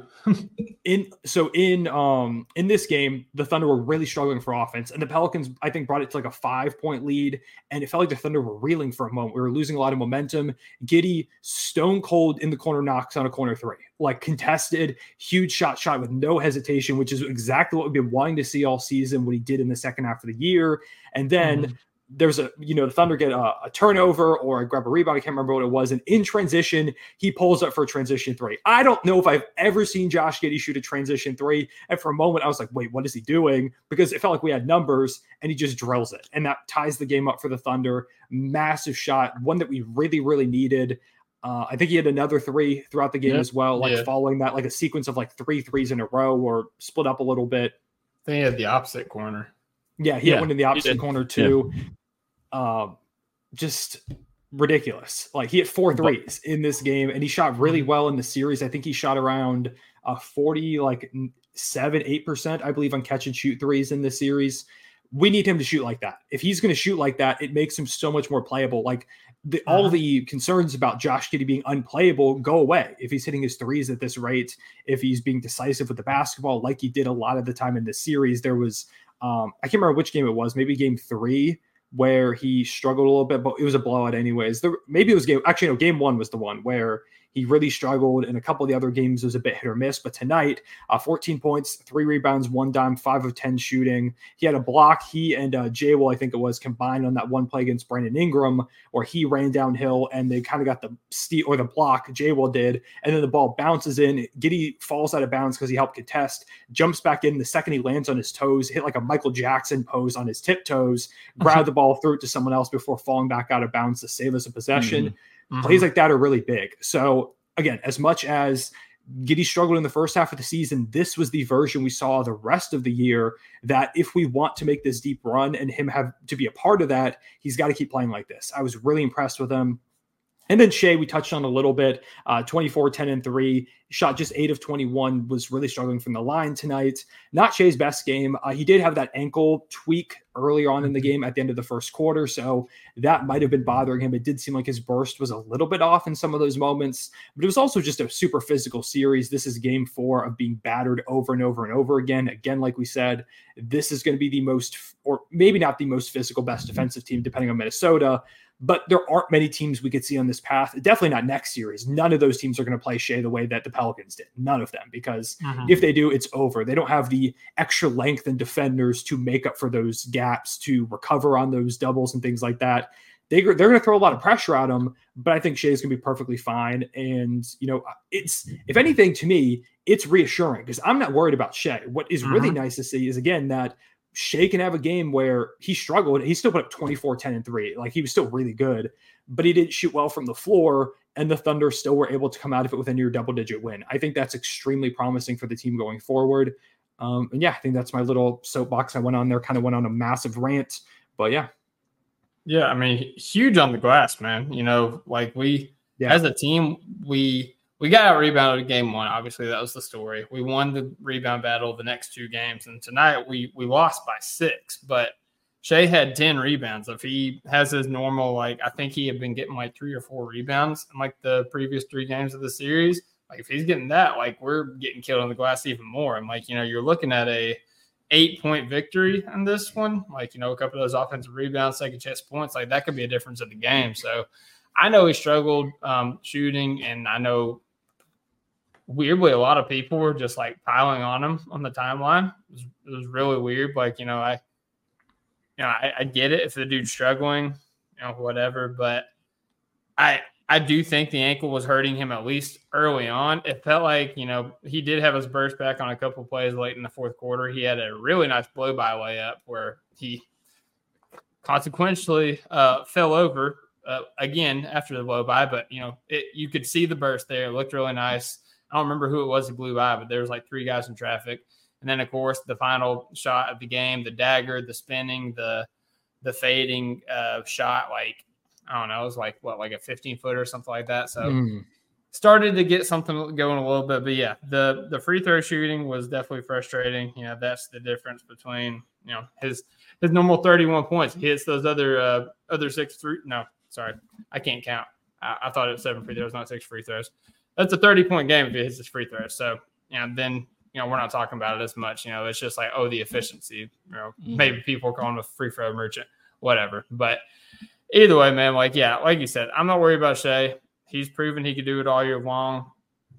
in so in um in this game, the Thunder were really struggling for offense, and the Pelicans I think brought it to like a five point lead, and it felt like the Thunder were reeling for a moment. We were losing a lot of momentum. Giddey stone cold in the corner knocks on a corner three, like contested, huge shot shot with no hesitation, which is exactly what we've been wanting to see all season. What he did in the second half of the year, and then. Mm-hmm. There's a, you know, the Thunder get a, a turnover or a grab a rebound. I can't remember what it was. And in transition, he pulls up for a transition three. I don't know if I've ever seen Josh Giddey shoot a transition three. And for a moment, I was like, wait, what is he doing? Because it felt like we had numbers and he just drills it. And that ties the game up for the Thunder. Massive shot, one that we really, really needed. Uh, I think he had another three throughout the game yeah. as well, like yeah. following that, like a sequence of like three threes in a row or split up a little bit. I think he had the opposite corner. Yeah, he yeah, had one in the opposite corner too. Yeah. Um, just ridiculous. Like he hit four threes in this game, and he shot really well in the series. I think he shot around uh forty, like seven, eight percent, I believe, on catch and shoot threes in this series. We need him to shoot like that. If he's going to shoot like that, it makes him so much more playable. Like the, uh-huh. all the concerns about Josh Giddey being unplayable go away if he's hitting his threes at this rate. If he's being decisive with the basketball, like he did a lot of the time in this series. There was, um, I can't remember which game it was. Maybe game three. Where he struggled a little bit, but it was a blowout anyways. There, maybe it was game. Actually, no, game one was the one where he really struggled. And a couple of the other games was a bit hit or miss. But tonight, uh, fourteen points, three rebounds, one dime, five of ten shooting. He had a block. He and uh, Jay Will, I think it was, combined on that one play against Brandon Ingram, where he ran downhill and they kind of got the steal or the block. Jay Will did, and then the ball bounces in. Giddey falls out of bounds because he helped contest. Jumps back in. The second he lands on his toes, hit like a Michael Jackson pose on his tiptoes. Grabbed the ball, threw it to someone else before falling back out of bounds to save us a possession. Mm-hmm. Mm-hmm. Plays like that are really big. So again, as much as Giddey struggled in the first half of the season, this was the version we saw the rest of the year, that if we want to make this deep run and him have to be a part of that, he's got to keep playing like this. I was really impressed with him. And then Shai, we touched on a little bit, uh, twenty-four, ten, and three, shot just eight of twenty-one, was really struggling from the line tonight. Not Shai's best game. Uh, he did have that ankle tweak early on in the game at the end of the first quarter, so that might have been bothering him. It did seem like his burst was a little bit off in some of those moments, but it was also just a super physical series. This is game four of being battered over and over and over again. Again, like we said, this is going to be the most, or maybe not the most physical, best defensive team, depending on Minnesota. But there aren't many teams we could see on this path. Definitely not next series. None of those teams are going to play Shai the way that the Pelicans did. None of them, because uh-huh. if they do, it's over. They don't have the extra length and defenders to make up for those gaps, to recover on those doubles and things like that. They, they're going to throw a lot of pressure at him, but I think Shai is going to be perfectly fine. And, you know, it's, if anything, to me, it's reassuring because I'm not worried about Shai. What is uh-huh. really nice to see is, again, that Shai can have a game where he struggled. He still put up twenty-four, ten, and three. Like, he was still really good, but he didn't shoot well from the floor, and the Thunder still were able to come out of it with a near double-digit win. I think that's extremely promising for the team going forward. Um, and, yeah, I think that's my little soapbox. I went on there, kind of went on a massive rant, but, yeah. Yeah, I mean, huge on the glass, man. You know, like, we, yeah. as a team, we – We got out rebounded game one. Obviously, that was the story. We won the rebound battle the next two games. And tonight we we lost by six. But Shai had ten rebounds. If he has his normal, like, I think he had been getting like three or four rebounds in like the previous three games of the series. Like, if he's getting that, like, we're getting killed on the glass even more. And, like, you know, you're looking at a eight-point victory in this one. Like, you know, a couple of those offensive rebounds, second chance points. Like, that could be a difference in the game. So I know he struggled um, shooting, and I know – weirdly, a lot of people were just like piling on him on the timeline. It was, it was really weird. Like, you know, I, you know, I, I get it if the dude's struggling, you know, whatever. But I, I do think the ankle was hurting him at least early on. It felt like, you know, he did have his burst back on a couple of plays late in the fourth quarter. He had a really nice blow by layup where he consequentially uh, fell over uh, again after the blow by. But, you know, it, you could see the burst there. It looked really nice. I don't remember who it was who blew by, but there was like three guys in traffic. And then, of course, the final shot of the game, the dagger, the spinning, the the fading uh, shot, like, I don't know, it was like, what, like a fifteen-footer or something like that. So mm. started to get something going a little bit. But, yeah, the, the free throw shooting was definitely frustrating. You know, that's the difference between, you know, his his normal thirty-one points. He hits those other uh, other six three. No, sorry, I can't count. I, I thought it was seven free throws, not six free throws. That's a thirty-point game if he hits his free throws. So, you know, then, you know, we're not talking about it as much. You know, it's just like, oh, the efficiency. You know, maybe people are calling him a free throw merchant, whatever. But either way, man, like, yeah, like you said, I'm not worried about Shai. He's proven he can do it all year long.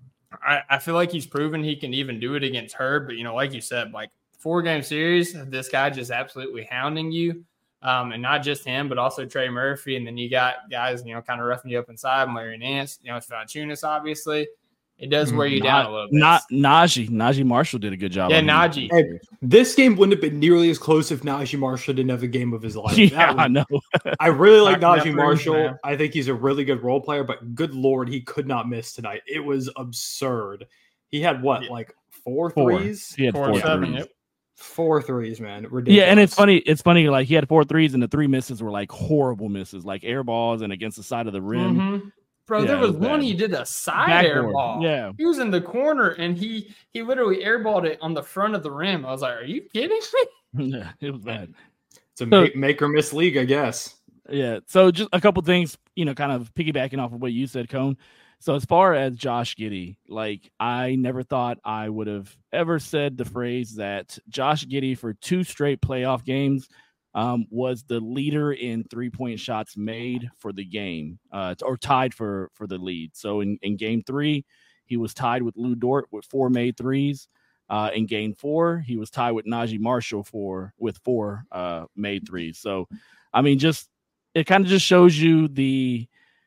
I, I feel like he's proven he can even do it against Herb. But, you know, like you said, like four-game series, this guy just absolutely hounding you. Um, and not just him, but also Trey Murphy. And then you got guys, you know, kind of roughing you up inside. Larry Nance, you know, it's Valanciunas, obviously. It does wear you not, down a little bit. Not Najee. Najee Marshall did a good job. Yeah, Najee. Hey, this game wouldn't have been nearly as close if Najee Marshall didn't have a game of his life. Yeah, was, I know. I really like Knocking Najee that Marshall. through, man. I think he's a really good role player, but good Lord, he could not miss tonight. It was absurd. He had what, Yeah. like four, Four. threes? He had Four, four seven, threes. yep. Four threes, man. Ridiculous. Yeah, and it's funny. It's funny. Like he had four threes, and the three misses were like horrible misses, like air balls and against the side of the rim. Mhm. Bro, Yeah, there it was was one bad. he did a side air Backboard. ball. Yeah. He was in the corner and he he literally airballed it on the front of the rim. I was like, are you kidding me? Yeah, it was bad. It's a So- make, make or miss league, I guess. Yeah. So just a couple things, you know, kind of piggybacking off of what you said, Cone. So as far as Josh Giddey, like I never thought I would have ever said the phrase that Josh Giddey for two straight playoff games um, was the leader in three-point shots made for the game, uh, or tied for for the lead. So in, in game three, he was tied with Lou Dort with four made threes. Uh, in game four, he was tied with Najee Marshall for with four uh, made threes. So, I mean, just it kind of just shows you the.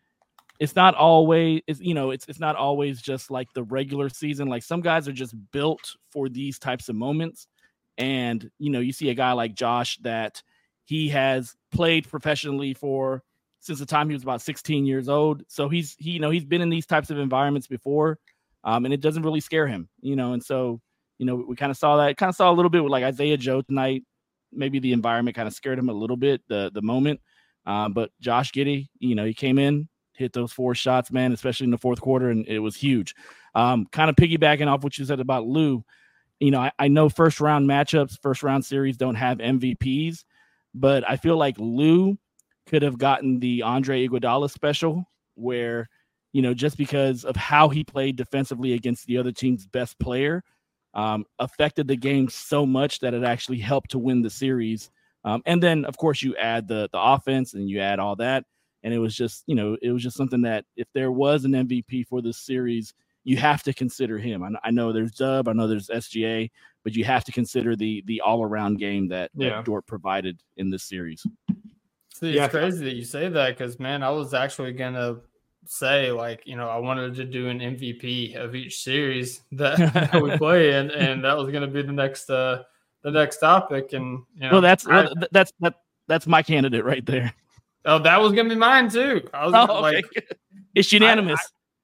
It's not always, it's, you know, it's it's not always just like the regular season. Like some guys are just built for these types of moments. And, you know, you see a guy like Josh that he has played professionally for since the time he was about sixteen years old. So he's, he, you know, he's been in these types of environments before, um, and it doesn't really scare him, you know. And so, you know, we kind of saw that, kind of saw a little bit with like Isaiah Joe tonight. Maybe the environment kind of scared him a little bit, the the moment. Um, but Josh Giddey, you know, he came in, hit those four shots, man, especially in the fourth quarter, and it was huge. Um, kind of piggybacking off what you said about Lou, you know, I, I know first round matchups, first round series don't have M V Ps, but I feel like Lou could have gotten the Andre Iguodala special where, you know, just because of how he played defensively against the other team's best player, um, affected the game so much that it actually helped to win the series. Um, and then, of course, you add the the offense and you add all that. And it was just, you know, it was just something that if there was an M V P for this series, you have to consider him. I, I know there's Dub, I know there's S G A, but you have to consider the the all around game that, Yeah. that Dort provided in this series. See, it's Yeah. crazy that you say that because, man, I was actually going to say, like, you know, I wanted to do an M V P of each series that, that we play in, and that was going to be the next uh, the next topic. And, you know, Well, that's I- well, th- that's that that's my candidate right there. oh, that was going to be mine too. I was Oh, gonna, okay. like, It's unanimous.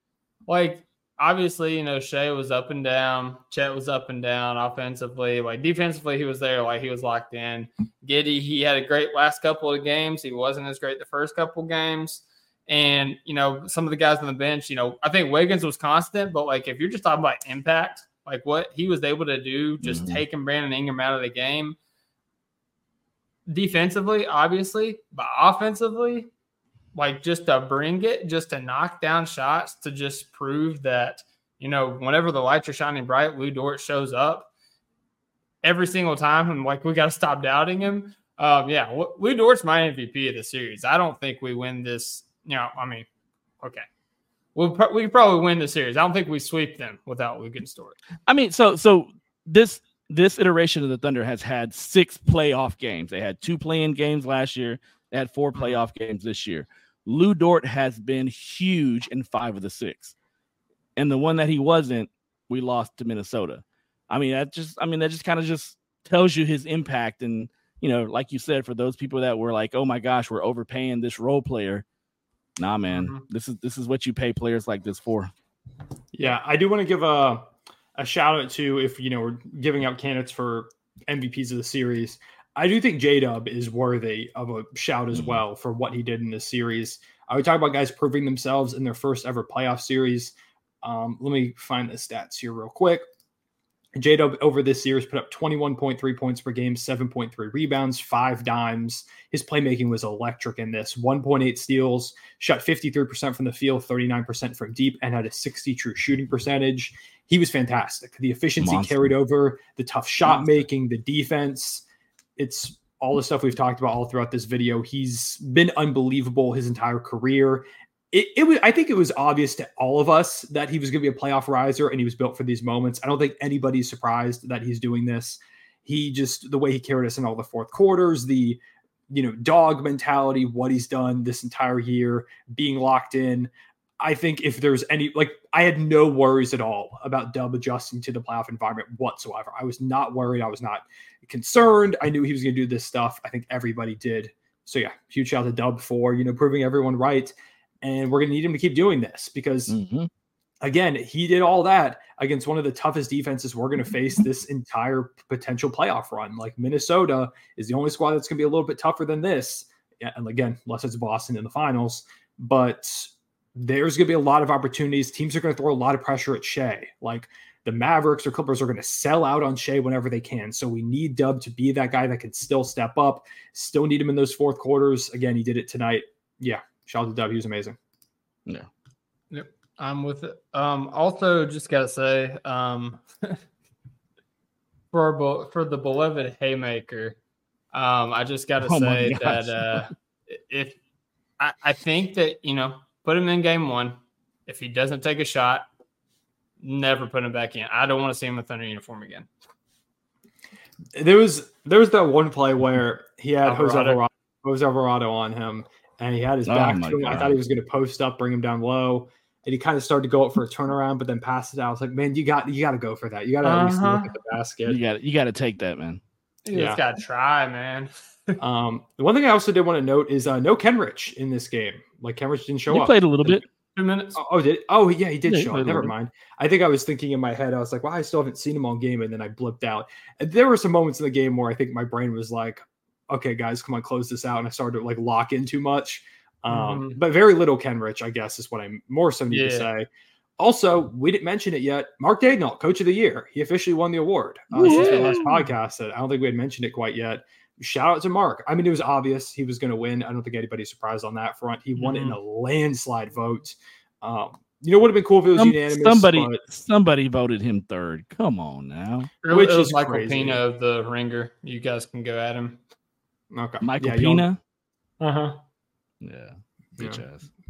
like obviously, you know, Shea was up and down, Chet was up and down offensively. Like defensively, he was there, like he was locked in. Giddey, he had a great last couple of games. He wasn't as great the first couple of games. And, you know, some of the guys on the bench, you know, I think Wiggins was constant, but like if you're just talking about impact, like what he was able to do, just Mhm. taking Brandon Ingram out of the game. Defensively, obviously, but offensively, like just to bring it, just to knock down shots, to just prove that, you know, whenever the lights are shining bright, Lou Dort shows up every single time. And like, we got to stop doubting him. Um, yeah, Lou Dort's my M V P of the series. I don't think we win this. You know, I mean, okay. We'll pro- we could probably win the series. I don't think we sweep them without Luka Dort. I mean, so so this this iteration of the Thunder has had six playoff games. They had two play-in games last year. They had four playoff games this year. Lou Dort has been huge in five of the six. And the one that he wasn't, we lost to Minnesota. I mean, that just I mean, that just kind of just tells you his impact. And, you know, like you said, for those people that were like, oh my gosh, we're overpaying this role player. Nah, man, Mhm. this is this is what you pay players like this for. Yeah, I do want to give a a shout out to, if you know we're giving out candidates for M V Ps of the series, I do think J-Dub is worthy of a shout as well for what he did in this series. I would talk about guys proving themselves in their first ever playoff series. Um, let me find the stats here real quick. J-Dub over this year has put up twenty-one point three points per game, seven point three rebounds, five dimes. His playmaking was electric in this. one point eight steals, shot fifty-three percent from the field, thirty-nine percent from deep, and had a sixty true shooting percentage. He was fantastic. The efficiency Monster. carried over, the tough shot Monster. making, the defense. It's all the stuff we've talked about all throughout this video. He's been unbelievable his entire career. It, it was, I think it was obvious to all of us that he was going to be a playoff riser and he was built for these moments. I don't think anybody's surprised that he's doing this. He just, the way he carried us in all the fourth quarters, the, you know, dog mentality, what he's done this entire year, being locked in. I think if there's any, like, I had no worries at all about Dub adjusting to the playoff environment whatsoever. I was not worried. I was not concerned. I knew he was going to do this stuff. I think everybody did. So yeah, huge shout out to Dub for, you know, proving everyone right. And we're going to need him to keep doing this because, mm-hmm. again, he did all that against one of the toughest defenses we're going to face this entire potential playoff run. Like Minnesota is the only squad that's going to be a little bit tougher than this. Yeah, and again, unless it's Boston in the finals. But there's going to be a lot of opportunities. Teams are going to throw a lot of pressure at Shai. Like the Mavericks or Clippers are going to sell out on Shai whenever they can. So we need Dub to be that guy that can still step up. Still need him in those fourth quarters. Again, he did it tonight. Yeah. Shout out to Dub. He was amazing. Yeah. Yep. I'm with it. Um, also, just got to say, um, for, for the beloved Haymaker, um, I just got to oh say that uh, if I, I think that, you know, put him in game one. If he doesn't take a shot, never put him back in. I don't want to see him in Thunder uniform again. There was there was that one play where he had Jose Alvarado. Alvarado, Jose Alvarado on him. And he had his back oh to him. God. I thought he was going to post up, bring him down low. And he kind of started to go up for a turnaround, but then passed it out. I was like, man, you got you got to go for that. You got to uh-huh. at least look at the basket. You got you got to take that, man. You yeah. just got to try, man. um, the one thing I also did want to note is uh, no Kenrich in this game. Like Kenrich didn't show he up. He played a little bit. Two minutes. Oh, oh, did oh yeah, he did yeah, show he up. Never mind. I think I was thinking in my head, I was like, well, I still haven't seen him all game, and then I blipped out. And there were some moments in the game where I think my brain was like, okay, guys, come on, close this out. And I started to like lock in too much. Um, mm-hmm. But very little Kenrich, I guess, is what I more so need yeah. to say. Also, we didn't mention it yet. Mark Daigneault, Coach of the Year. He officially won the award uh, since the last podcast. I don't think we had mentioned it quite yet. Shout out to Mark. I mean, it was obvious he was going to win. I don't think anybody's surprised on that front. He won mm-hmm. it in a landslide vote. Um, you know, it would have been cool if it was Some, unanimous. Somebody, but... somebody voted him third. Come on now. Which is Michael crazy. Pina of the Ringer. You guys can go at him. Okay. Michael yeah, Pina. Uh huh. Yeah. Bitch Yeah. ass.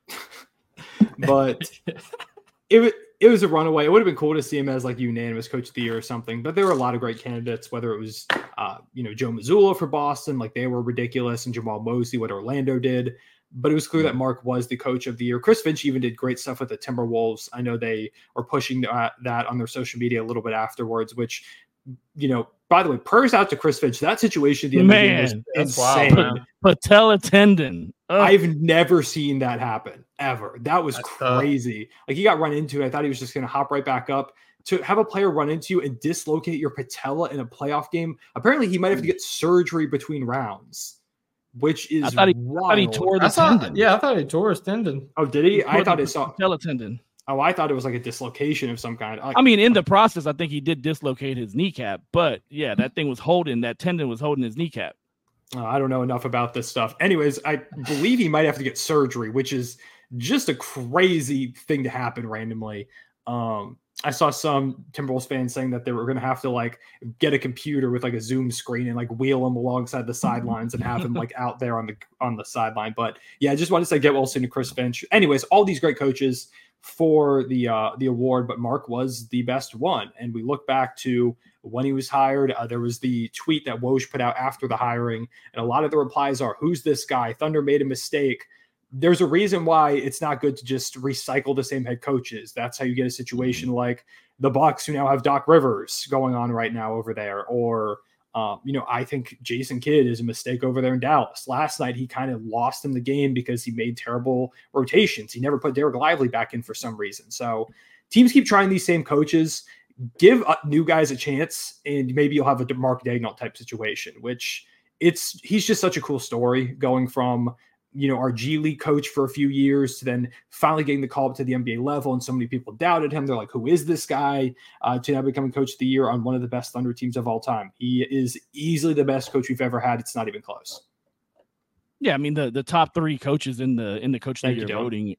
But it was it was a runaway. It would have been cool to see him as like unanimous Coach of the Year or something. But there were a lot of great candidates. Whether it was uh, you know Joe Mazzulla for Boston, like they were ridiculous, and Jamal Mosley, what Orlando did. But it was clear that Mark was the Coach of the Year. Chris Finch even did great stuff with the Timberwolves. I know they were pushing uh, that on their social media a little bit afterwards, which, you know, by the way, prayers out to Chris Finch. That situation at the end man, of the game was insane. Wild, patella tendon. Ugh. I've never seen that happen, ever. That was That's crazy. Tough. Like, he got run into it. I thought he was just going to hop right back up. To have a player run into you and dislocate your patella in a playoff game, apparently he might have to get surgery between rounds. Which is I thought he, wild. I thought he tore the I thought, tendon. Yeah, I thought he tore his tendon. Oh, did he? he I thought it saw patella tendon. Oh, I thought it was like a dislocation of some kind. Like, I mean, in the process, I think he did dislocate his kneecap. But yeah, that thing was holding. That tendon was holding his kneecap. Uh, I don't know enough about this stuff. Anyways, I believe he might have to get surgery, which is just a crazy thing to happen randomly. Um, I saw some Timberwolves fans saying that they were going to have to like get a computer with like a Zoom screen and like wheel him alongside the sidelines and have him like out there on the on the sideline. But yeah, I just wanted to say get well soon to Chris Finch. Anyways, all these great coaches for the uh, the award, but Mark was the best one. And we look back to when he was hired. Uh, there was the tweet that Woj put out after the hiring, and a lot of the replies are, "Who's this guy? Thunder made a mistake." There's a reason why it's not good to just recycle the same head coaches. That's how you get a situation like the Bucks, who now have Doc Rivers going on right now over there. Or, um, you know, I think Jason Kidd is a mistake over there in Dallas. Last night, he kind of lost him the game because he made terrible rotations. He never put Derek Lively back in for some reason. So teams keep trying these same coaches. Give new guys a chance, and maybe you'll have a Mark Daigneault type situation, which it's he's just such a cool story going from you know, our G League coach for a few years to then finally getting the call up to the N B A level. And so many people doubted him. They're like, who is this guy? Uh, to now becoming coach of the year on one of the best Thunder teams of all time. He is easily the best coach we've ever had. It's not even close. Yeah, I mean the the top three coaches in the in the coach of the year voting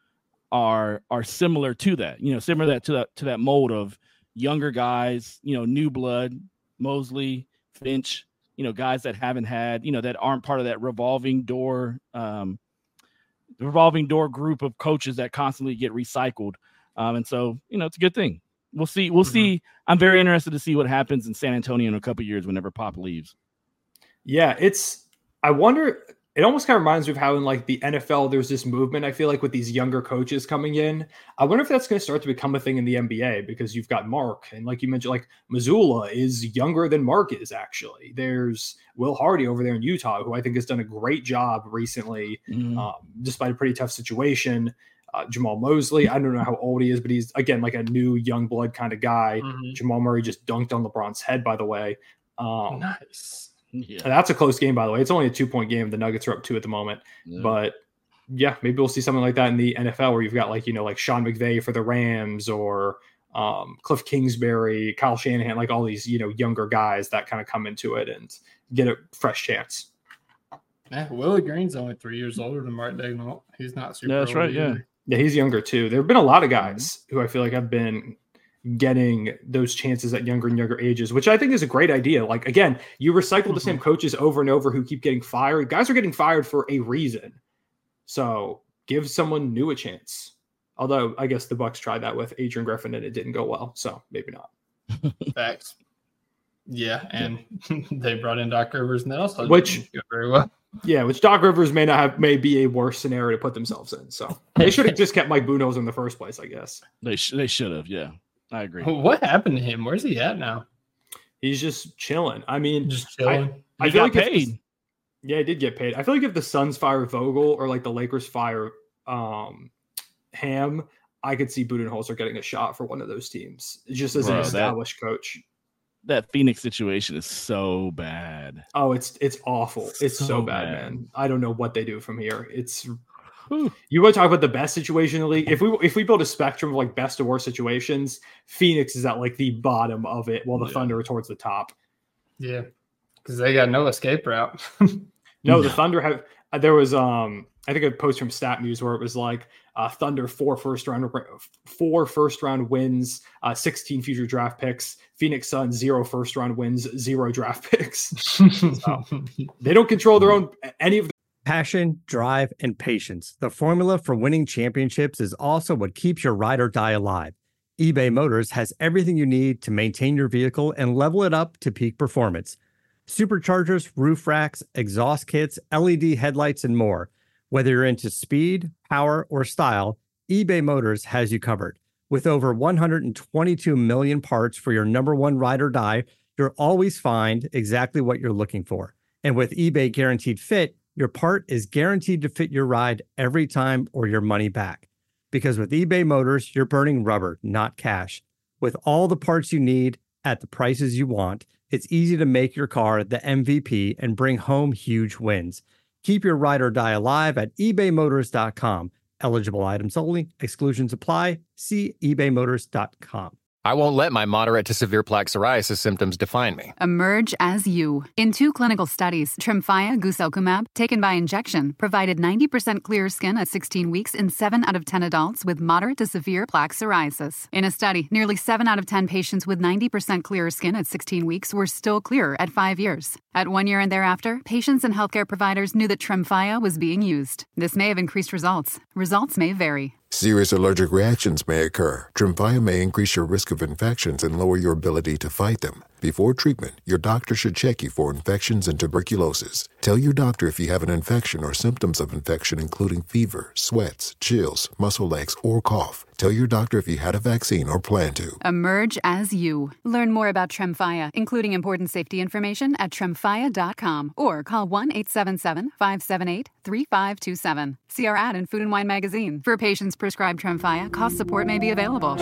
are are similar to that. You know, similar that to that to that mold of younger guys. You know, new blood, Mosley, Finch. You know, guys that haven't had, you know, that aren't part of that revolving door, um, revolving door group of coaches that constantly get recycled. Um, and so, you know, it's a good thing. We'll see. We'll mm-hmm. see. I'm very interested to see what happens in San Antonio in a couple of years whenever Pop leaves. Yeah, it's, I wonder, it almost kind of reminds me of how in like the N F L, there's this movement, I feel like, with these younger coaches coming in. I wonder if that's going to start to become a thing in the N B A, because you've got Mark. And like you mentioned, like Missoula is younger than Mark is actually. There's Will Hardy over there in Utah, who I think has done a great job recently, mm. um, despite a pretty tough situation. Uh, Jamal Mosley, I don't know how old he is, but he's, again, like a new young blood kind of guy. Mm-hmm. Jamal Murray just dunked on LeBron's head, by the way. Um, nice. Yeah. That's a close game, by the way. It's only a two-point game. The Nuggets are up two at the moment. Yeah. But, yeah, maybe we'll see something like that in the N F L where you've got, like, you know, like Sean McVay for the Rams or um, Cliff Kingsbury, Kyle Shanahan, like all these, you know, younger guys that kind of come into it and get a fresh chance. Yeah, Willie Green's only three years older than Mark Daigneault. He's not super Yeah, that's right, yeah. either. Yeah, he's younger, too. There have been a lot of guys who I feel like have been – getting those chances at younger and younger ages, which I think is a great idea. Like, again, you recycle mm-hmm. the same coaches over and over who keep getting fired. Guys are getting fired for a reason. So give someone new a chance. Although I guess the Bucks tried that with Adrian Griffin and it didn't go well. So maybe not. Facts. Yeah. And they brought in Doc Rivers and that also which, didn't go very well. Yeah, which Doc Rivers may not have, may be a worse scenario to put themselves in. So they should have just kept Mike Budenholzer in the first place, I guess. They, sh- they should have, yeah. I agree. What happened to him? Where's he at now? He's just chilling. I mean, just chilling. I, I he feel got like paid. The, yeah, he did get paid. I feel like if the Suns fire Vogel or like the Lakers fire um, Ham, I could see Budenholzer getting a shot for one of those teams, just as Bro, an established that, coach. That Phoenix situation is so bad. Oh, it's it's awful. It's so, so bad, bad, man. I don't know what they do from here. It's You want to talk about the best situation in the league? If we if we build a spectrum of like best to worst situations, Phoenix is at like the bottom of it, while the yeah. Thunder are towards the top. Yeah, because they got no escape route. No, the Thunder have. There was um, I think a post from Stat News where it was like uh, Thunder four first round four first round wins, uh, sixteen future draft picks. Phoenix Suns zero first round wins, zero draft picks. So, they don't control their own any of. The- Passion, drive, and patience. The formula for winning championships is also what keeps your ride or die alive. eBay Motors has everything you need to maintain your vehicle and level it up to peak performance. Superchargers, roof racks, exhaust kits, L E D headlights, and more. Whether you're into speed, power, or style, eBay Motors has you covered. With over one hundred twenty-two million parts for your number one ride or die, you'll always find exactly what you're looking for. And with eBay Guaranteed Fit, your part is guaranteed to fit your ride every time or your money back. Because with eBay Motors, you're burning rubber, not cash. With all the parts you need at the prices you want, it's easy to make your car the M V P and bring home huge wins. Keep your ride or die alive at ebay motors dot com. Eligible items only. Exclusions apply. See ebay motors dot com. I won't let my moderate to severe plaque psoriasis symptoms define me. Emerge as you. In two clinical studies, Tremfya guselkumab, taken by injection, provided ninety percent clearer skin at sixteen weeks in seven out of ten adults with moderate to severe plaque psoriasis. In a study, nearly seven out of ten patients with ninety percent clearer skin at sixteen weeks were still clearer at five years. At one year and thereafter, patients and healthcare providers knew that Tremfya was being used. This may have increased results. Results may vary. Serious allergic reactions may occur. Tremfya may increase your risk of infections and lower your ability to fight them. Before treatment, your doctor should check you for infections and tuberculosis. Tell your doctor if you have an infection or symptoms of infection, including fever, sweats, chills, muscle aches, or cough. Tell your doctor if you had a vaccine or plan to. Emerge as you. Learn more about Tremfya, including important safety information at tremfya dot com or call one eight seven seven, five seven eight, three five two seven. See our ad in Food and Wine magazine. For patients prescribed Tremfya, cost support may be available.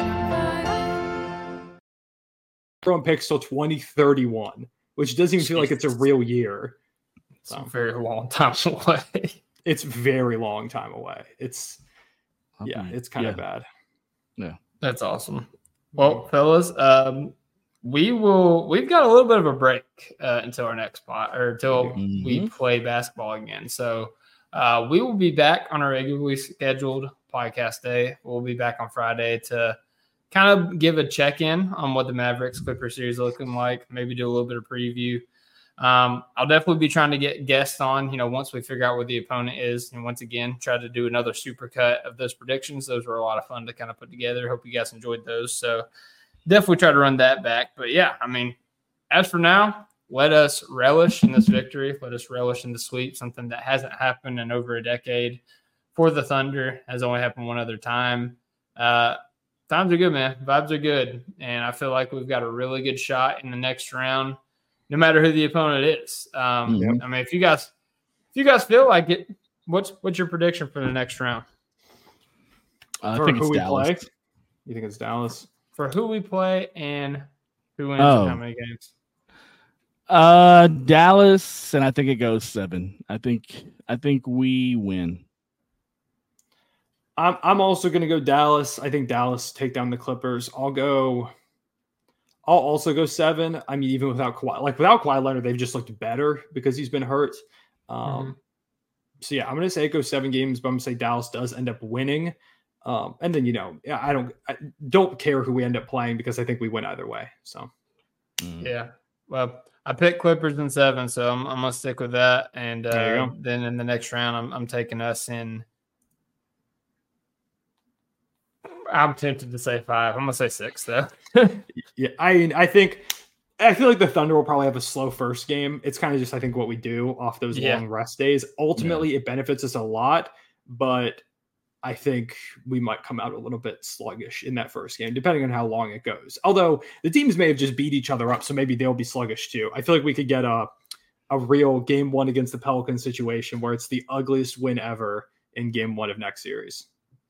Round picks till twenty thirty-one, which doesn't even feel like it's a real year. It's so. a very long time away. it's very long time away. It's I'll yeah, be- it's kind yeah. of bad. Yeah. That's awesome. Well, fellas, um, we will. We've got a little bit of a break uh, until our next spot, or until Mhm. we play basketball again. So uh, we will be back on our regularly scheduled podcast day. We'll be back on Friday to kind of give a check-in on what the Mavericks Clippers series is looking like. Maybe do a little bit of preview. Um, I'll definitely be trying to get guests on, you know, once we figure out what the opponent is. And once again, try to do another super cut of those predictions. Those were a lot of fun to kind of put together. Hope you guys enjoyed those. So definitely try to run that back. But yeah, I mean, as for now, let us relish in this victory. Let us relish in the sweep, something that hasn't happened in over a decade for the Thunder. Has only happened one other time. Uh, times are good, man. Vibes are good. And I feel like we've got a really good shot in the next round, no matter who the opponent is. Um, Yep. I mean, if you guys, if you guys feel like it, what's what's your prediction for the next round? I For think who it's we Dallas. play? You think it's Dallas? For who we play and who wins Oh. and how many games? Uh, Dallas, and I think it goes seven. I think I think we win. I'm I'm also gonna go Dallas. I think Dallas take down the Clippers. I'll go. I'll also go seven. I mean, even without Kawhi, like without Kawhi Leonard, they've just looked better because he's been hurt. Um, Mm-hmm. So yeah, I'm gonna say it goes seven games, but I'm gonna say Dallas does end up winning. Um, and then you know, yeah, I don't I don't care who we end up playing because I think we win either way. So Mm. Yeah. Well, I picked Clippers in seven, so I'm, I'm gonna stick with that. And There you uh, go. then in the next round, I'm I'm taking us in. I'm tempted to say five. I'm gonna say six though. yeah, I I think I feel like the Thunder will probably have a slow first game. It's kind of just I think what we do off those Yeah. long rest days. Ultimately, it benefits us a lot, but I think we might come out a little bit sluggish in that first game, depending on how long it goes. Although the teams may have just beat each other up, so maybe they'll be sluggish too. I feel like we could get a a real game one against the Pelicans situation where it's the ugliest win ever in game one of next series.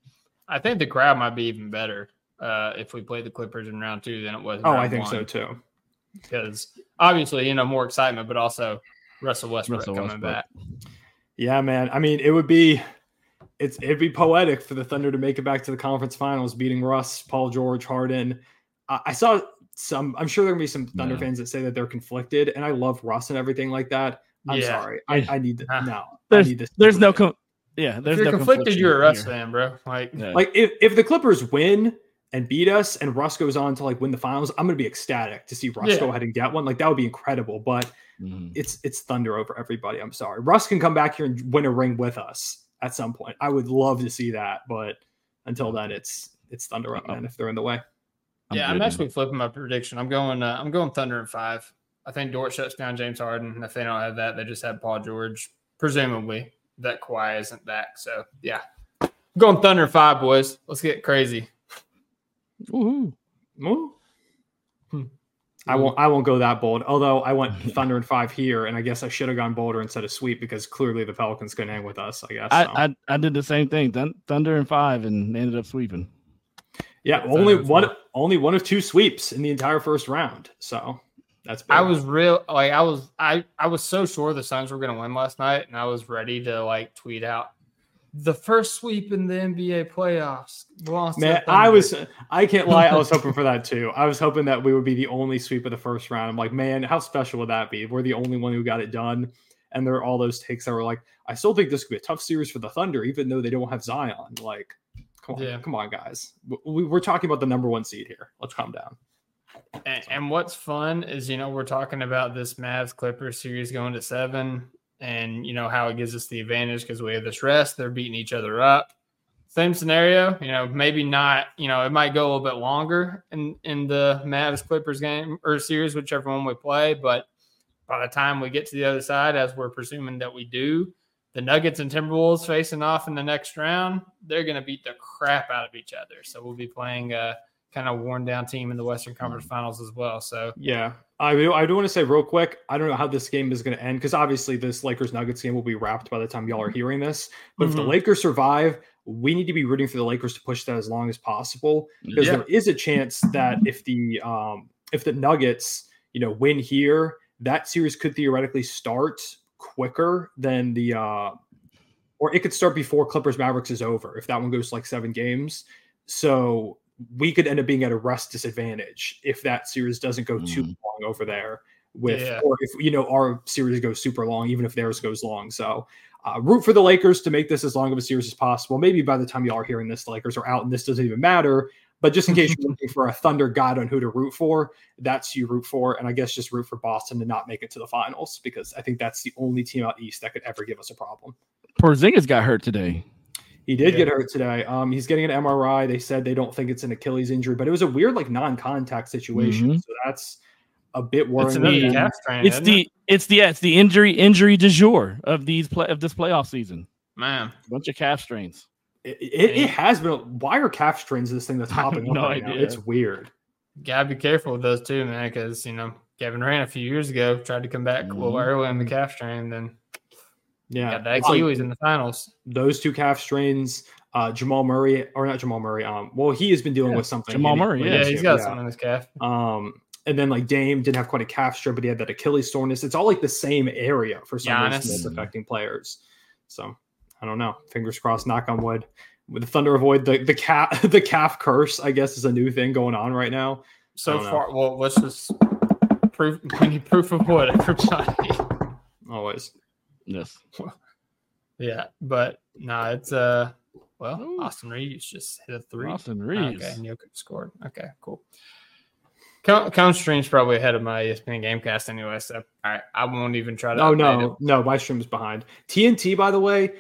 I think the crowd might be even better uh, if we play the Clippers in round two than it was. In Oh, round I think one. so too. Because obviously, you know, more excitement, but also Russell Westbrook Russell coming Westbrook. back. Yeah, man. I mean, it would be it's it'd be poetic for the Thunder to make it back to the conference finals, beating Russ, Paul George, Harden. I, I saw some. I'm sure there gonna be some Thunder Yeah. fans that say that they're conflicted, and I love Russ and everything like that. I'm Yeah. sorry. I, I need to, Ah. no. I There's need this. to there's be no it. com- yeah. If There's you're no conflicted, confliction you're a Russ here. fan, bro. Like, Yeah. Like if, if the Clippers win and beat us, and Russ goes on to like win the finals, I'm gonna be ecstatic to see Russ Yeah. go ahead and get one. Like that would be incredible. But Mhm. it's it's Thunder over everybody. I'm sorry. Russ can come back here and win a ring with us at some point. I would love to see that, but until then, it's it's Thunder up, man. If they're in the way, I'm yeah, good, I'm man. actually flipping my prediction. I'm going. Uh, I'm going Thunder in five. I think Dort shuts down James Harden. And if they don't have that, they just have Paul George, presumably. That Kawhi isn't back. So yeah, I'm going Thunder in five, boys. Let's get crazy. Woohoo. Ooh. Hmm. I won't. I won't go that bold. Although I went Thunder in five here, and I guess I should have gone bolder instead of sweep because clearly the Pelicans couldn't hang with us. I guess. so. I, I I did the same thing. Thun- Thunder and five, and ended up sweeping. yeah, Thunder only in one. five. Only one of two sweeps in the entire first round. So that's. Big. I was real like I was I I was so sure the Suns were going to win last night, and I was ready to like tweet out the first sweep in the N B A playoffs. belongs to Man, the I Thunder." was, I can't lie, I was hoping for that too. I was hoping that we would be the only sweep of the first round. I'm like, man, how special would that be? We're the only one who got it done. And there are all those takes that were like, I still think this could be a tough series for the Thunder, even though they don't have Zion. Like, come on, Yeah. come on, guys. We, we're talking about the number one seed here. Let's calm down. And, and what's fun is, you know, we're talking about this Mavs Clippers series going to seven, and you know how it gives us the advantage because we have this rest. They're beating each other up. Same scenario, you know, maybe not. You know, it might go a little bit longer in in the Mavs Clippers game or series, whichever one we play. But by the time we get to the other side, as we're presuming that we do, the Nuggets and Timberwolves facing off in the next round, they're going to beat the crap out of each other. So we'll be playing a kind of worn down team in the Western Conference Finals as well. So Yeah. I do, I do want to say real quick, I don't know how this game is going to end because obviously this Lakers Nuggets game will be wrapped by the time y'all are hearing this. But if the Mhm. Lakers survive, we need to be rooting for the Lakers to push that as long as possible because Yeah. there is a chance that if the um, if the Nuggets, you know, win here, that series could theoretically start quicker than the uh, or it could start before Clippers Mavericks is over if that one goes like seven games. So we could end up being at a rest disadvantage if that series doesn't go too mm. long over there with, yeah. or if, you know, our series goes super long, even if theirs goes long. So uh, root for the Lakers to make this as long of a series as possible. Maybe by the time y'all are hearing this, the Lakers are out and this doesn't even matter. But just in case you're looking for a Thunder guide on who to root for, that's who you root for. And I guess just root for Boston to not make it to the finals, because I think that's the only team out east that could ever give us a problem. Porzingis got hurt today. He did yeah. get hurt today. Um, he's getting an M R I. They said they don't think it's an Achilles injury, but it was a weird like non-contact situation. Mm-hmm. So that's a bit worrying. It's another calf strain, It's the it? it's the yeah, it's the injury injury du jour of these play of this playoff season. Man, a bunch of calf strains. It, it, it has been. Why are calf strains this thing that's popping up no right idea. now? It's weird. Gotta be careful with those too, man, because you know Kevin Durant a few years ago tried to come back mm-hmm. a little early in the calf strain, then yeah, got that Achilles like, in the finals. Those two calf strains, uh, Jamal Murray or not Jamal Murray. Um, well, he has been dealing yeah. with something. Jamal Murray, yeah, he's got yeah. something in his calf. Um, and then like Dame didn't have quite a calf strain, but he had that Achilles soreness. It's all like the same area for some Giannis. reason that's affecting players. So I don't know. Fingers crossed. Knock on wood. With the Thunder avoid the the calf the calf curse, I guess, is a new thing going on right now. So far, well, let's just proof. We need proof of what everybody. Always, yes, yeah, but no, nah, it's uh, well, Ooh. Austin Reeves just hit a three. Austin Reeves, okay, and Jokic scored. Okay, cool. Count stream's probably ahead of my E S P N Gamecast anyway, so all right, I won't even try to. Oh no, it. no, my stream's behind. T N T, by the way.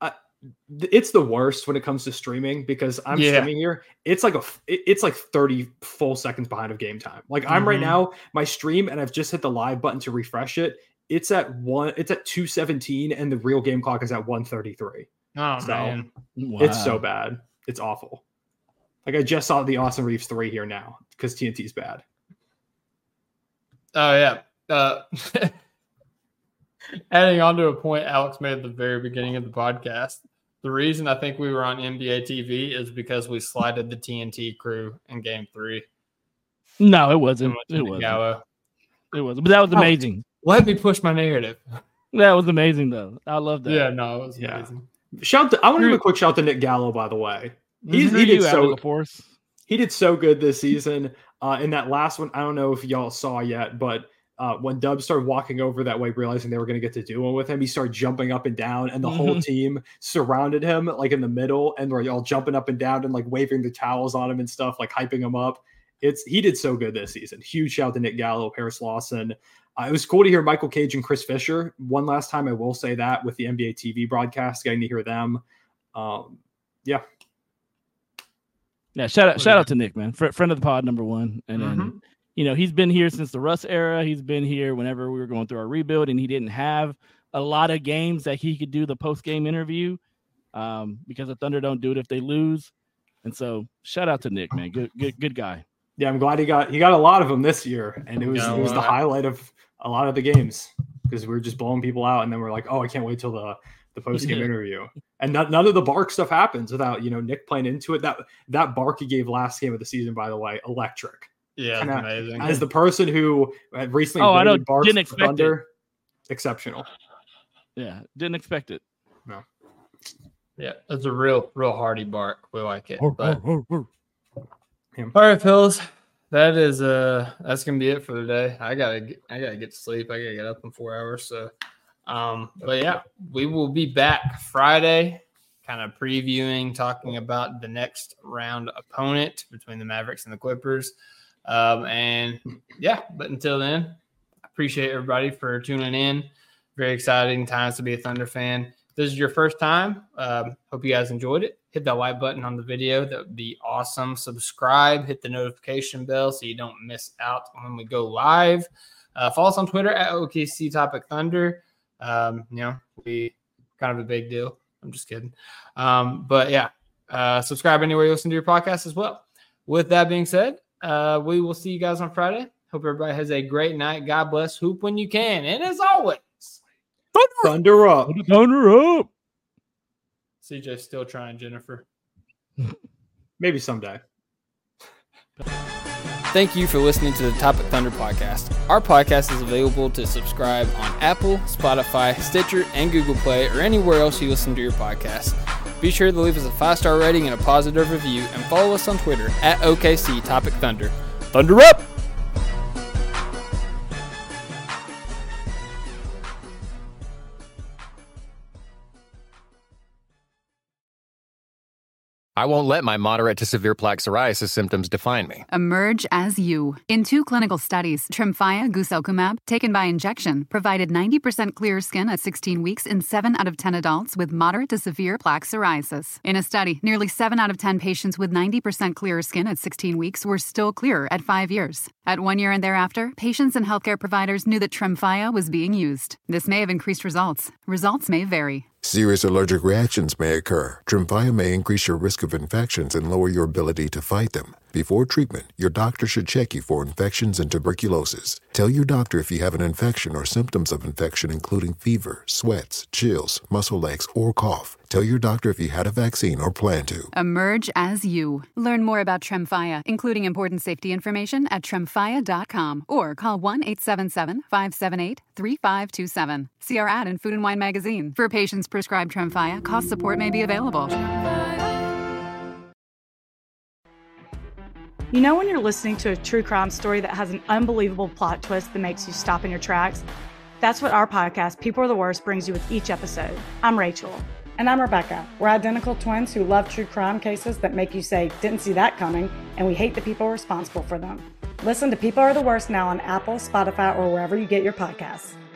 It's the worst when it comes to streaming because I'm yeah. streaming here. It's like a, it's like thirty full seconds behind of game time. Like I'm mm-hmm. right now, my stream, and I've just hit the live button to refresh it. It's at one, it's at two seventeen, and the real game clock is at one thirty-three. Oh so man, wow. It's so bad. It's awful. Like I just saw the Austin Reeves three here now because T N T's bad. Oh yeah. Uh, adding on to a point Alex made at the very beginning of the podcast. The reason I think we were on N B A T V is because we slided the T N T crew in game three. No, it wasn't. It wasn't. Gallo. It wasn't. But that was amazing. Oh, let me push my narrative. That was amazing, though. I love that. Yeah, no, it was yeah. amazing. Shout to, I want to give a quick shout to Nick Gallo, by the way. He's, he did so force. He did so good this season. Uh, in that last one, I don't know if y'all saw yet, but Uh, when Dub started walking over that way, realizing they were going to get to do one with him, he started jumping up and down, and the mm-hmm. whole team surrounded him like in the middle, and they're all jumping up and down and like waving the towels on him and stuff, like hyping him up. It's he did so good this season. Huge shout to Nick Gallo, Paris Lawson. Uh, it was cool to hear Michael Cage and Chris Fisher one last time. I will say that with the N B A T V broadcast, getting to hear them. Um, yeah, yeah. Shout out, shout out to Nick, man, Fr- friend of the pod, number one, and then. Mm-hmm. You know, he's been here since the Russ era. He's been here whenever we were going through our rebuild, and he didn't have a lot of games that he could do the post-game interview um, because the Thunder don't do it if they lose. And so shout out to Nick, man. Good good, good guy. Yeah, I'm glad he got he got a lot of them this year, and it was it was the highlight of a lot of the games because we were just blowing people out, and then we're like, oh, I can't wait till the, the post-game yeah. interview. And not, none of the bark stuff happens without, you know, Nick playing into it. That, that bark he gave last game of the season, by the way, electric. Yeah, Kinda, amazing. As the person who recently oh, I know, barks didn't expect Thunder, it. Exceptional. Yeah, didn't expect it. No. Yeah, it's a real, real hearty bark. We like it. Oh, but... oh, oh, oh. All right, fellas, that is uh, that's gonna be it for today. I gotta, get, I gotta get to sleep. I gotta get up in four hours. So, um, but yeah, we will be back Friday, kind of previewing, talking about the next round opponent between the Mavericks and the Clippers. Um, and yeah, but until then, I appreciate everybody for tuning in. Very exciting times to be a Thunder fan. If this is your first time, um, hope you guys enjoyed it. Hit that like button on the video. That would be awesome. Subscribe, hit the notification bell so you don't miss out when we go live. Uh, follow us on Twitter at O K C Topic Thunder. Um, you know, we kind of a big deal. I'm just kidding. Um, but yeah, uh, subscribe anywhere you listen to your podcast as well. With that being said, Uh, we will see you guys on Friday. Hope everybody has a great night. God bless. Hoop when you can. And as always, Thunder up. Thunder up. C J's still trying, Jennifer. Maybe someday. Thank you for listening to the Topic Thunder podcast. Our podcast is available to subscribe on Apple, Spotify, Stitcher, and Google Play, or anywhere else you listen to your podcast. Be sure to leave us a five-star rating and a positive review, and follow us on Twitter at O K C Topic Thunder. Thunder up! I won't let my moderate to severe plaque psoriasis symptoms define me. Emerge as you. In two clinical studies, Tremfya guselkumab, taken by injection, provided ninety percent clearer skin at sixteen weeks in seven out of ten adults with moderate to severe plaque psoriasis. In a study, nearly seven out of ten patients with ninety percent clearer skin at sixteen weeks were still clearer at five years. At one year and thereafter, patients and healthcare providers knew that Tremfya was being used. This may have increased results. Results may vary. Serious allergic reactions may occur. Tremfya may increase your risk of infections and lower your ability to fight them. Before treatment, your doctor should check you for infections and tuberculosis. Tell your doctor if you have an infection or symptoms of infection, including fever, sweats, chills, muscle aches, or cough. Tell your doctor if you had a vaccine or plan to. Emerge as you. Learn more about Tremfya, including important safety information, at tremfya dot com or call one eight seven seven, five seven eight, three five two seven. See our ad in Food and Wine magazine. For patients prescribed Tremfya, cost support may be available. You know when you're listening to a true crime story that has an unbelievable plot twist that makes you stop in your tracks? That's what our podcast, People Are the Worst, brings you with each episode. I'm Rachel. And I'm Rebecca. We're identical twins who love true crime cases that make you say, didn't see that coming, and we hate the people responsible for them. Listen to People Are the Worst now on Apple, Spotify, or wherever you get your podcasts.